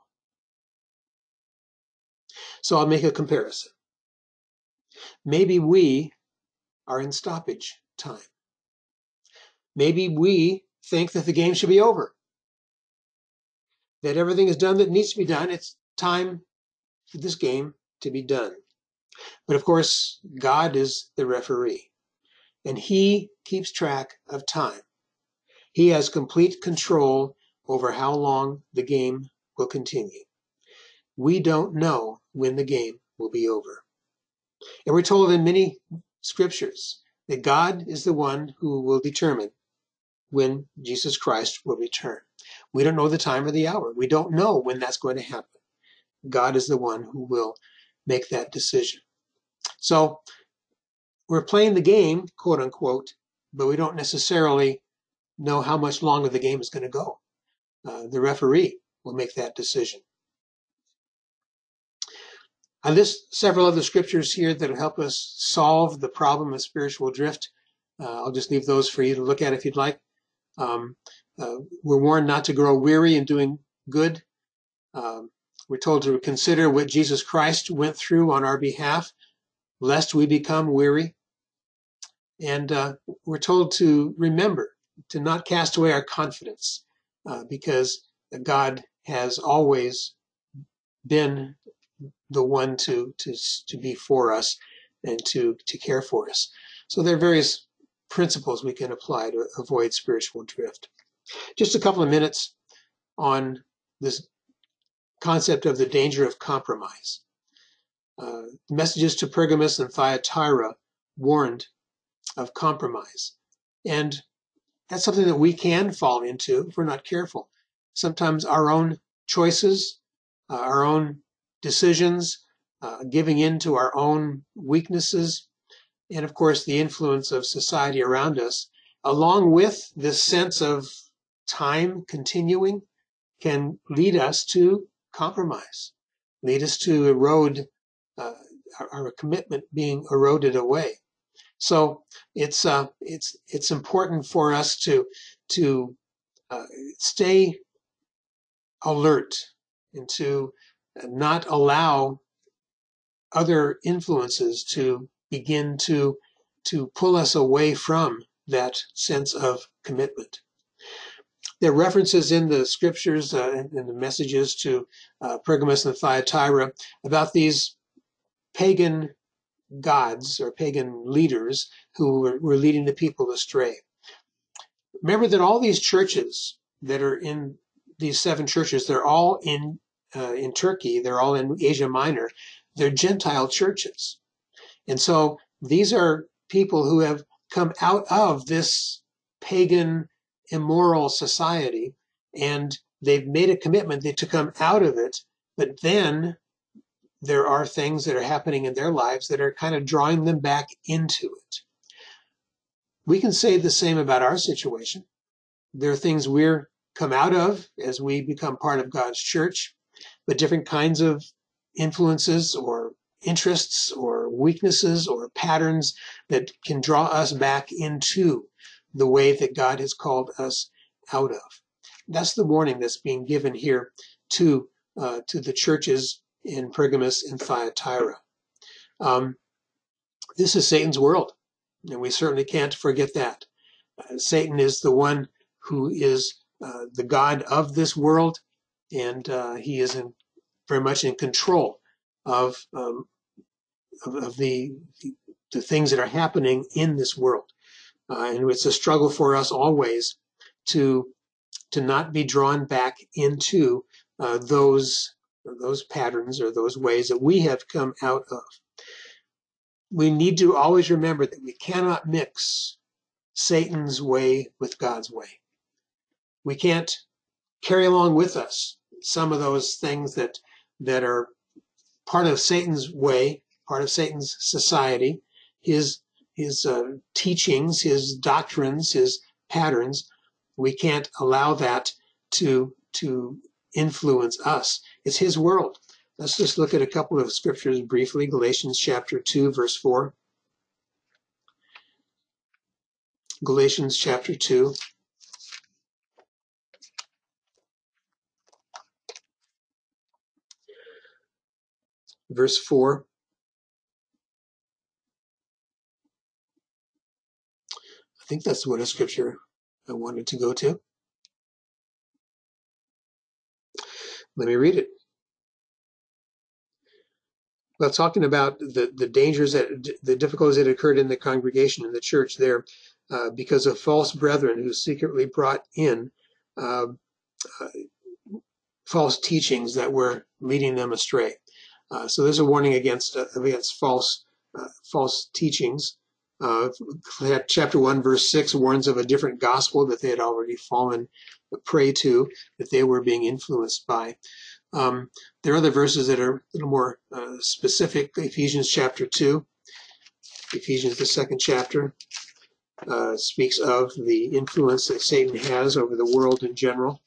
So I'll make a comparison. Maybe we are in stoppage time. Maybe we think that the game should be over, that everything is done that needs to be done. It's time for this game to be done. But of course, God is the referee, and he keeps track of time. He has complete control over how long the game will continue. We don't know when the game will be over. And we're told in many scriptures that God is the one who will determine when Jesus Christ will return. We don't know the time or the hour. We don't know when that's going to happen. God is the one who will make that decision. So we're playing the game, quote unquote, but we don't necessarily know how much longer the game is going to go. The referee will make that decision. I list several other scriptures here that will help us solve the problem of spiritual drift. I'll just leave those for you to look at if you'd like. We're warned not to grow weary in doing good. We're told to consider what Jesus Christ went through on our behalf, lest we become weary. And we're told to remember to not cast away our confidence, because God has always been the one to be for us and to care for us. So there are various principles we can apply to avoid spiritual drift. Just a couple of minutes on this concept of the danger of compromise. Messages to Pergamos and Thyatira warned of compromise. And that's something that we can fall into if we're not careful. Sometimes our own choices, our own decisions, giving in to our own weaknesses, and of course the influence of society around us, along with this sense of time continuing, can lead us to compromise, lead us to erode our commitment being eroded away. So it's important for us to stay alert and to not allow other influences to begin to pull us away from that sense of commitment. There are references in the scriptures and the messages to Pergamos and Thyatira about these pagan gods or pagan leaders who were leading the people astray. Remember that all these churches that are in these 7 churches, they're all in in Turkey, they're all in Asia Minor. They're Gentile churches. And so these are people who have come out of this pagan, immoral society, and they've made a commitment to come out of it. But then there are things that are happening in their lives that are kind of drawing them back into it. We can say the same about our situation. There are things we're come out of as we become part of God's church, but different kinds of influences or interests or weaknesses or patterns that can draw us back into the way that God has called us out of. That's the warning that's being given here to the churches in Pergamos and Thyatira. This is Satan's world, and we certainly can't forget that. Satan is the one who is the god of this world, and he is very much in control of the things that are happening in this world. And it's a struggle for us always to not be drawn back into those patterns or those ways that we have come out of. We need to always remember that we cannot mix Satan's way with God's way. We can't carry along with us some of those things that are part of Satan's way, part of Satan's society, his teachings, his doctrines, his patterns. We can't allow that to influence us. It's his world. Let's just look at a couple of scriptures briefly. Galatians chapter 2, verse 4. Galatians chapter 2. Verse 4. I think that's what a scripture I wanted to go to. Let me read it. Well, talking about the dangers, the difficulties that occurred in the congregation, in the church there, because of false brethren who secretly brought in false teachings that were leading them astray. So there's a warning against false teachings. Chapter 1, verse 6 warns of a different gospel that they had already fallen prey to, that they were being influenced by. There are other verses that are a little more specific. Ephesians chapter 2, Ephesians the second chapter, speaks of the influence that Satan has over the world in general.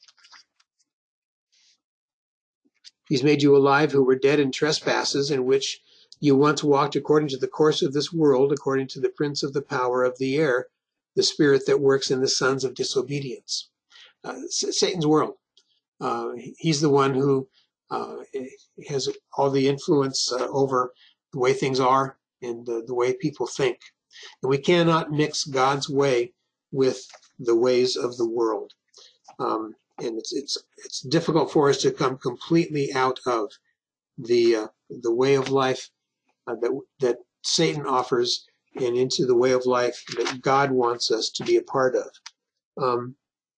He's made you alive who were dead in trespasses, in which you once walked according to the course of this world, according to the prince of the power of the air, the spirit that works in the sons of disobedience. Satan's world. He's the one who has all the influence over the way things are and the way people think. And we cannot mix God's way with the ways of the world. And it's difficult for us to come completely out of the way of life that Satan offers and into the way of life that God wants us to be a part of.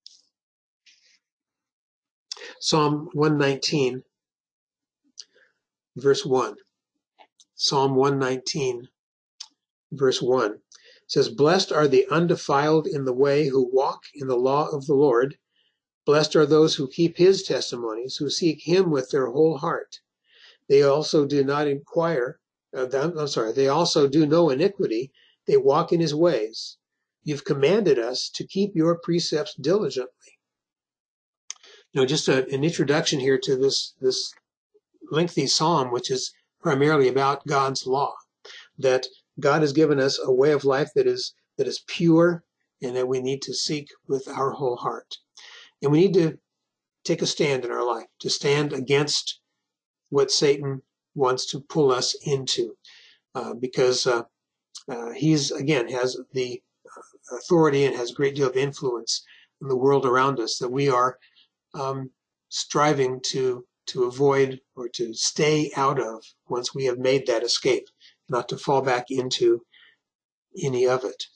Psalm 119, verse 1. Psalm 119, verse 1 says, "Blessed are the undefiled in the way who walk in the law of the Lord. Blessed are those who keep his testimonies, who seek him with their whole heart. They also do not inquire, they also do no iniquity. They walk in his ways. You've commanded us to keep your precepts diligently." Just an introduction here to this lengthy psalm, which is primarily about God's law, that God has given us a way of life that is pure and that we need to seek with our whole heart. And we need to take a stand in our life, to stand against what Satan wants to pull us into, because he's, again, has the authority and has a great deal of influence in the world around us that we are striving to avoid or to stay out of once we have made that escape, not to fall back into any of it.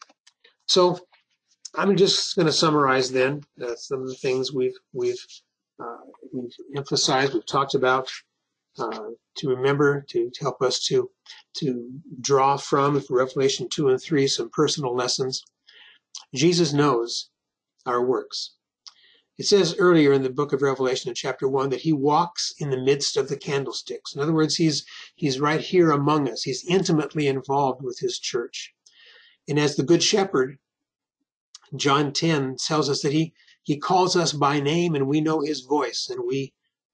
So I'm just going to summarize then some of the things we've we've emphasized, we've talked about, to remember, to help us to draw from Revelation 2 and 3 some personal lessons. Jesus knows our works. It says earlier in the book of Revelation in chapter 1 that he walks in the midst of the candlesticks. In other words, he's right here among us. He's intimately involved with his church. And as the Good Shepherd, John 10 tells us that he calls us by name and we know his voice and we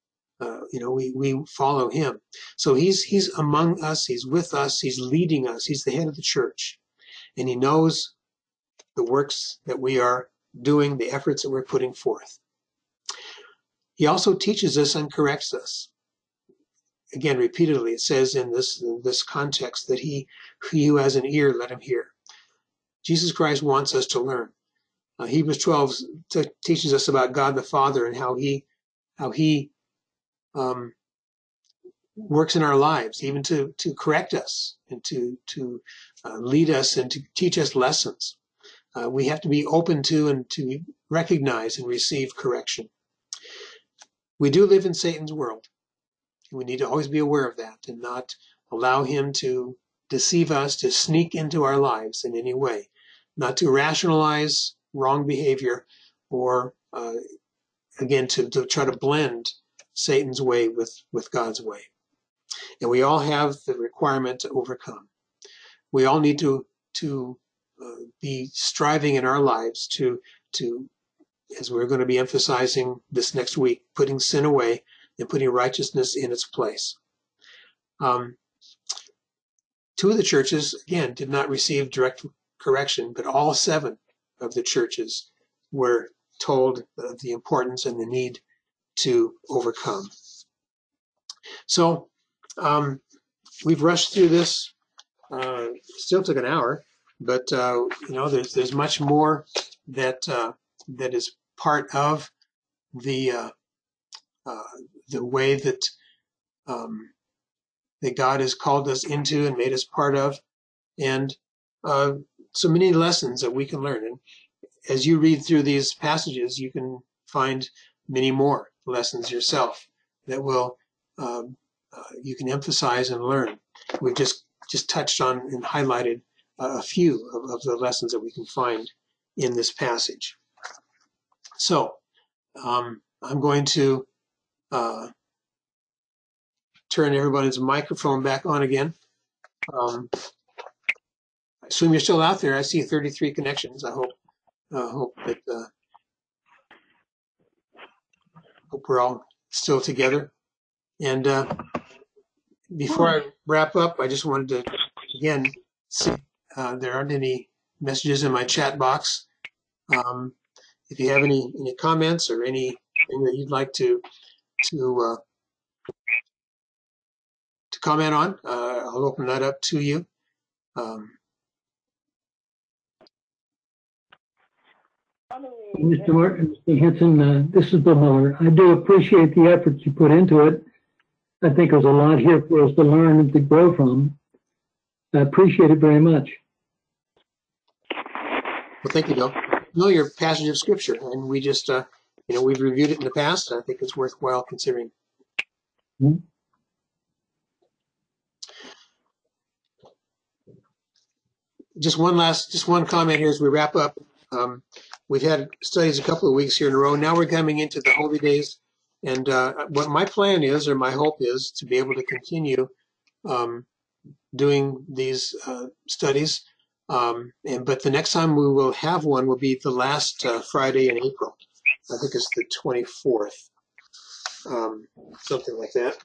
follow him. So he's among us. He's with us. He's leading us. He's the head of the church. And he knows the works that we are doing, the efforts that we're putting forth. He also teaches us and corrects us. Again, repeatedly, it says in this context that he who has an ear, let him hear. Jesus Christ wants us to learn. Hebrews 12 teaches us about God the Father and how he works in our lives, even to correct us and to lead us and to teach us lessons. We have to be open to and to recognize and receive correction. We do live in Satan's world. We need to always be aware of that and not allow him to deceive us, to sneak into our lives in any way, not to rationalize wrong behavior or, again, to try to blend Satan's way with God's way. And we all have the requirement to overcome. We all need to be striving in our lives to, as we're going to be emphasizing this next week, putting sin away and putting righteousness in its place. 2 of the churches, again, did not receive direct correction, but all 7 of the churches were told of the importance and the need to overcome. So we've rushed through this. Still took an hour, but there's much more that is part of the way that God has called us into and made us part of, and so many lessons that we can learn. And as you read through these passages, you can find many more lessons yourself that will you can emphasize and learn. We've just touched on and highlighted a few of the lessons that we can find in this passage. So I'm going to turn everybody's microphone back on again. I assume you're still out there. I see 33 connections. I hope that hope we're all still together. And before I wrap up, I just wanted to again see there aren't any messages in my chat box. If you have any comments or anything that you'd like to comment on, I'll open that up to you. Mr. Martin, Mr. Henson, this is Bill Miller. I do appreciate the efforts you put into it. I think there's a lot here for us to learn and to grow from. I appreciate it very much. Well, thank you, Bill. Know your passage of scripture, and we just, we've reviewed it in the past. And I think it's worthwhile considering. Mm-hmm. Just one comment here as we wrap up. We've had studies a couple of weeks here in a row. Now we're coming into the holy days, and what my plan is, or my hope is, to be able to continue doing these studies. But the next time we will have one will be the last Friday in April. I think it's the 24th, something like that.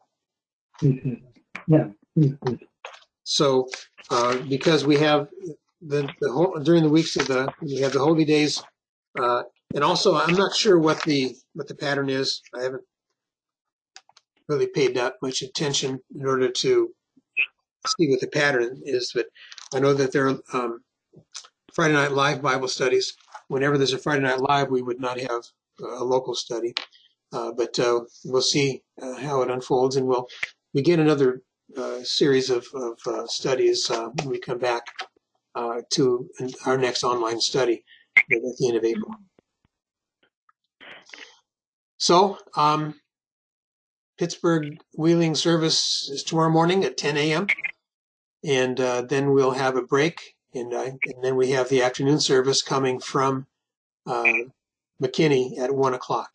Yeah. So because we have during the weeks of we have the holy days, and also I'm not sure what the pattern is. I haven't really paid that much attention in order to see what the pattern is, but I know that there are Friday Night Live Bible studies. Whenever there's a Friday Night Live, we would not have a local study, but we'll see how it unfolds, and we'll begin another series of studies when we come back to our next online study at the end of April. So, Pittsburgh Wheeling service is tomorrow morning at 10 a.m. And then we'll have a break. And then we have the afternoon service coming from McKinney at 1 o'clock.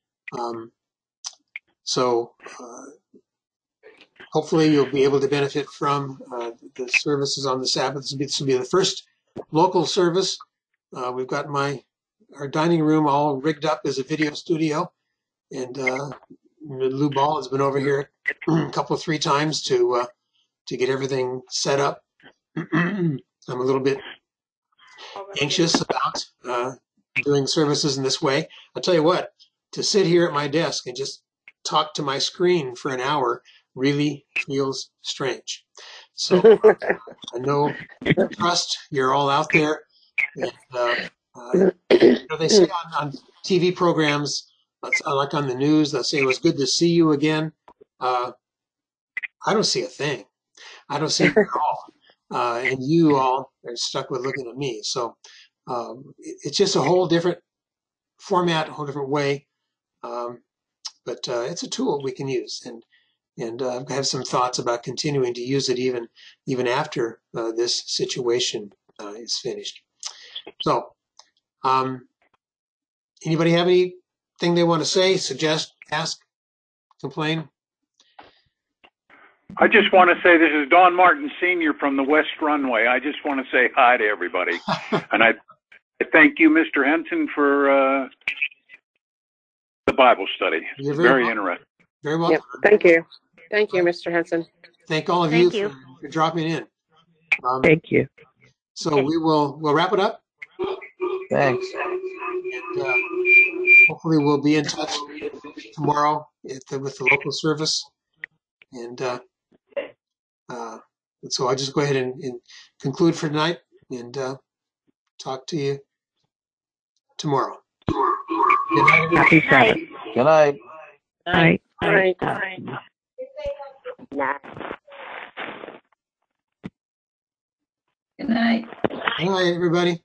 So hopefully you'll be able to benefit from the services on the Sabbath. This will be the first local service. We've got our dining room all rigged up as a video studio. And Lou Ball has been over here a couple, 3 times to get everything set up. I'm a little bit anxious about doing services in this way. I'll tell you what, to sit here at my desk and just talk to my screen for an hour really feels strange. So I know, trust, you're all out there. And, they say on TV programs, like on the news, they'll say it was good to see you again. I don't see a thing. I don't see it at all. And you all are stuck with looking at me. So it's just a whole different format, a whole different way. But it's a tool we can use. And I have some thoughts about continuing to use it even after this situation is finished. So anybody have anything they want to say, suggest, ask, complain? I just want to say this is Don Martin Sr. from the West Runway. I just want to say hi to everybody. And I thank you, Mr. Henson, for the Bible study. You're very interesting. Very welcome. Yep. Thank you. Thank you, Mr. Henson. Thank all of you for dropping in. Thank you. So we'll wrap it up. Thanks. And hopefully we'll be in touch tomorrow with the local service. And so I'll just go ahead and conclude for tonight and talk to you tomorrow. Good night, everybody. Happy Sabbath. Good night. Night. Night. Good night. Good night, everybody.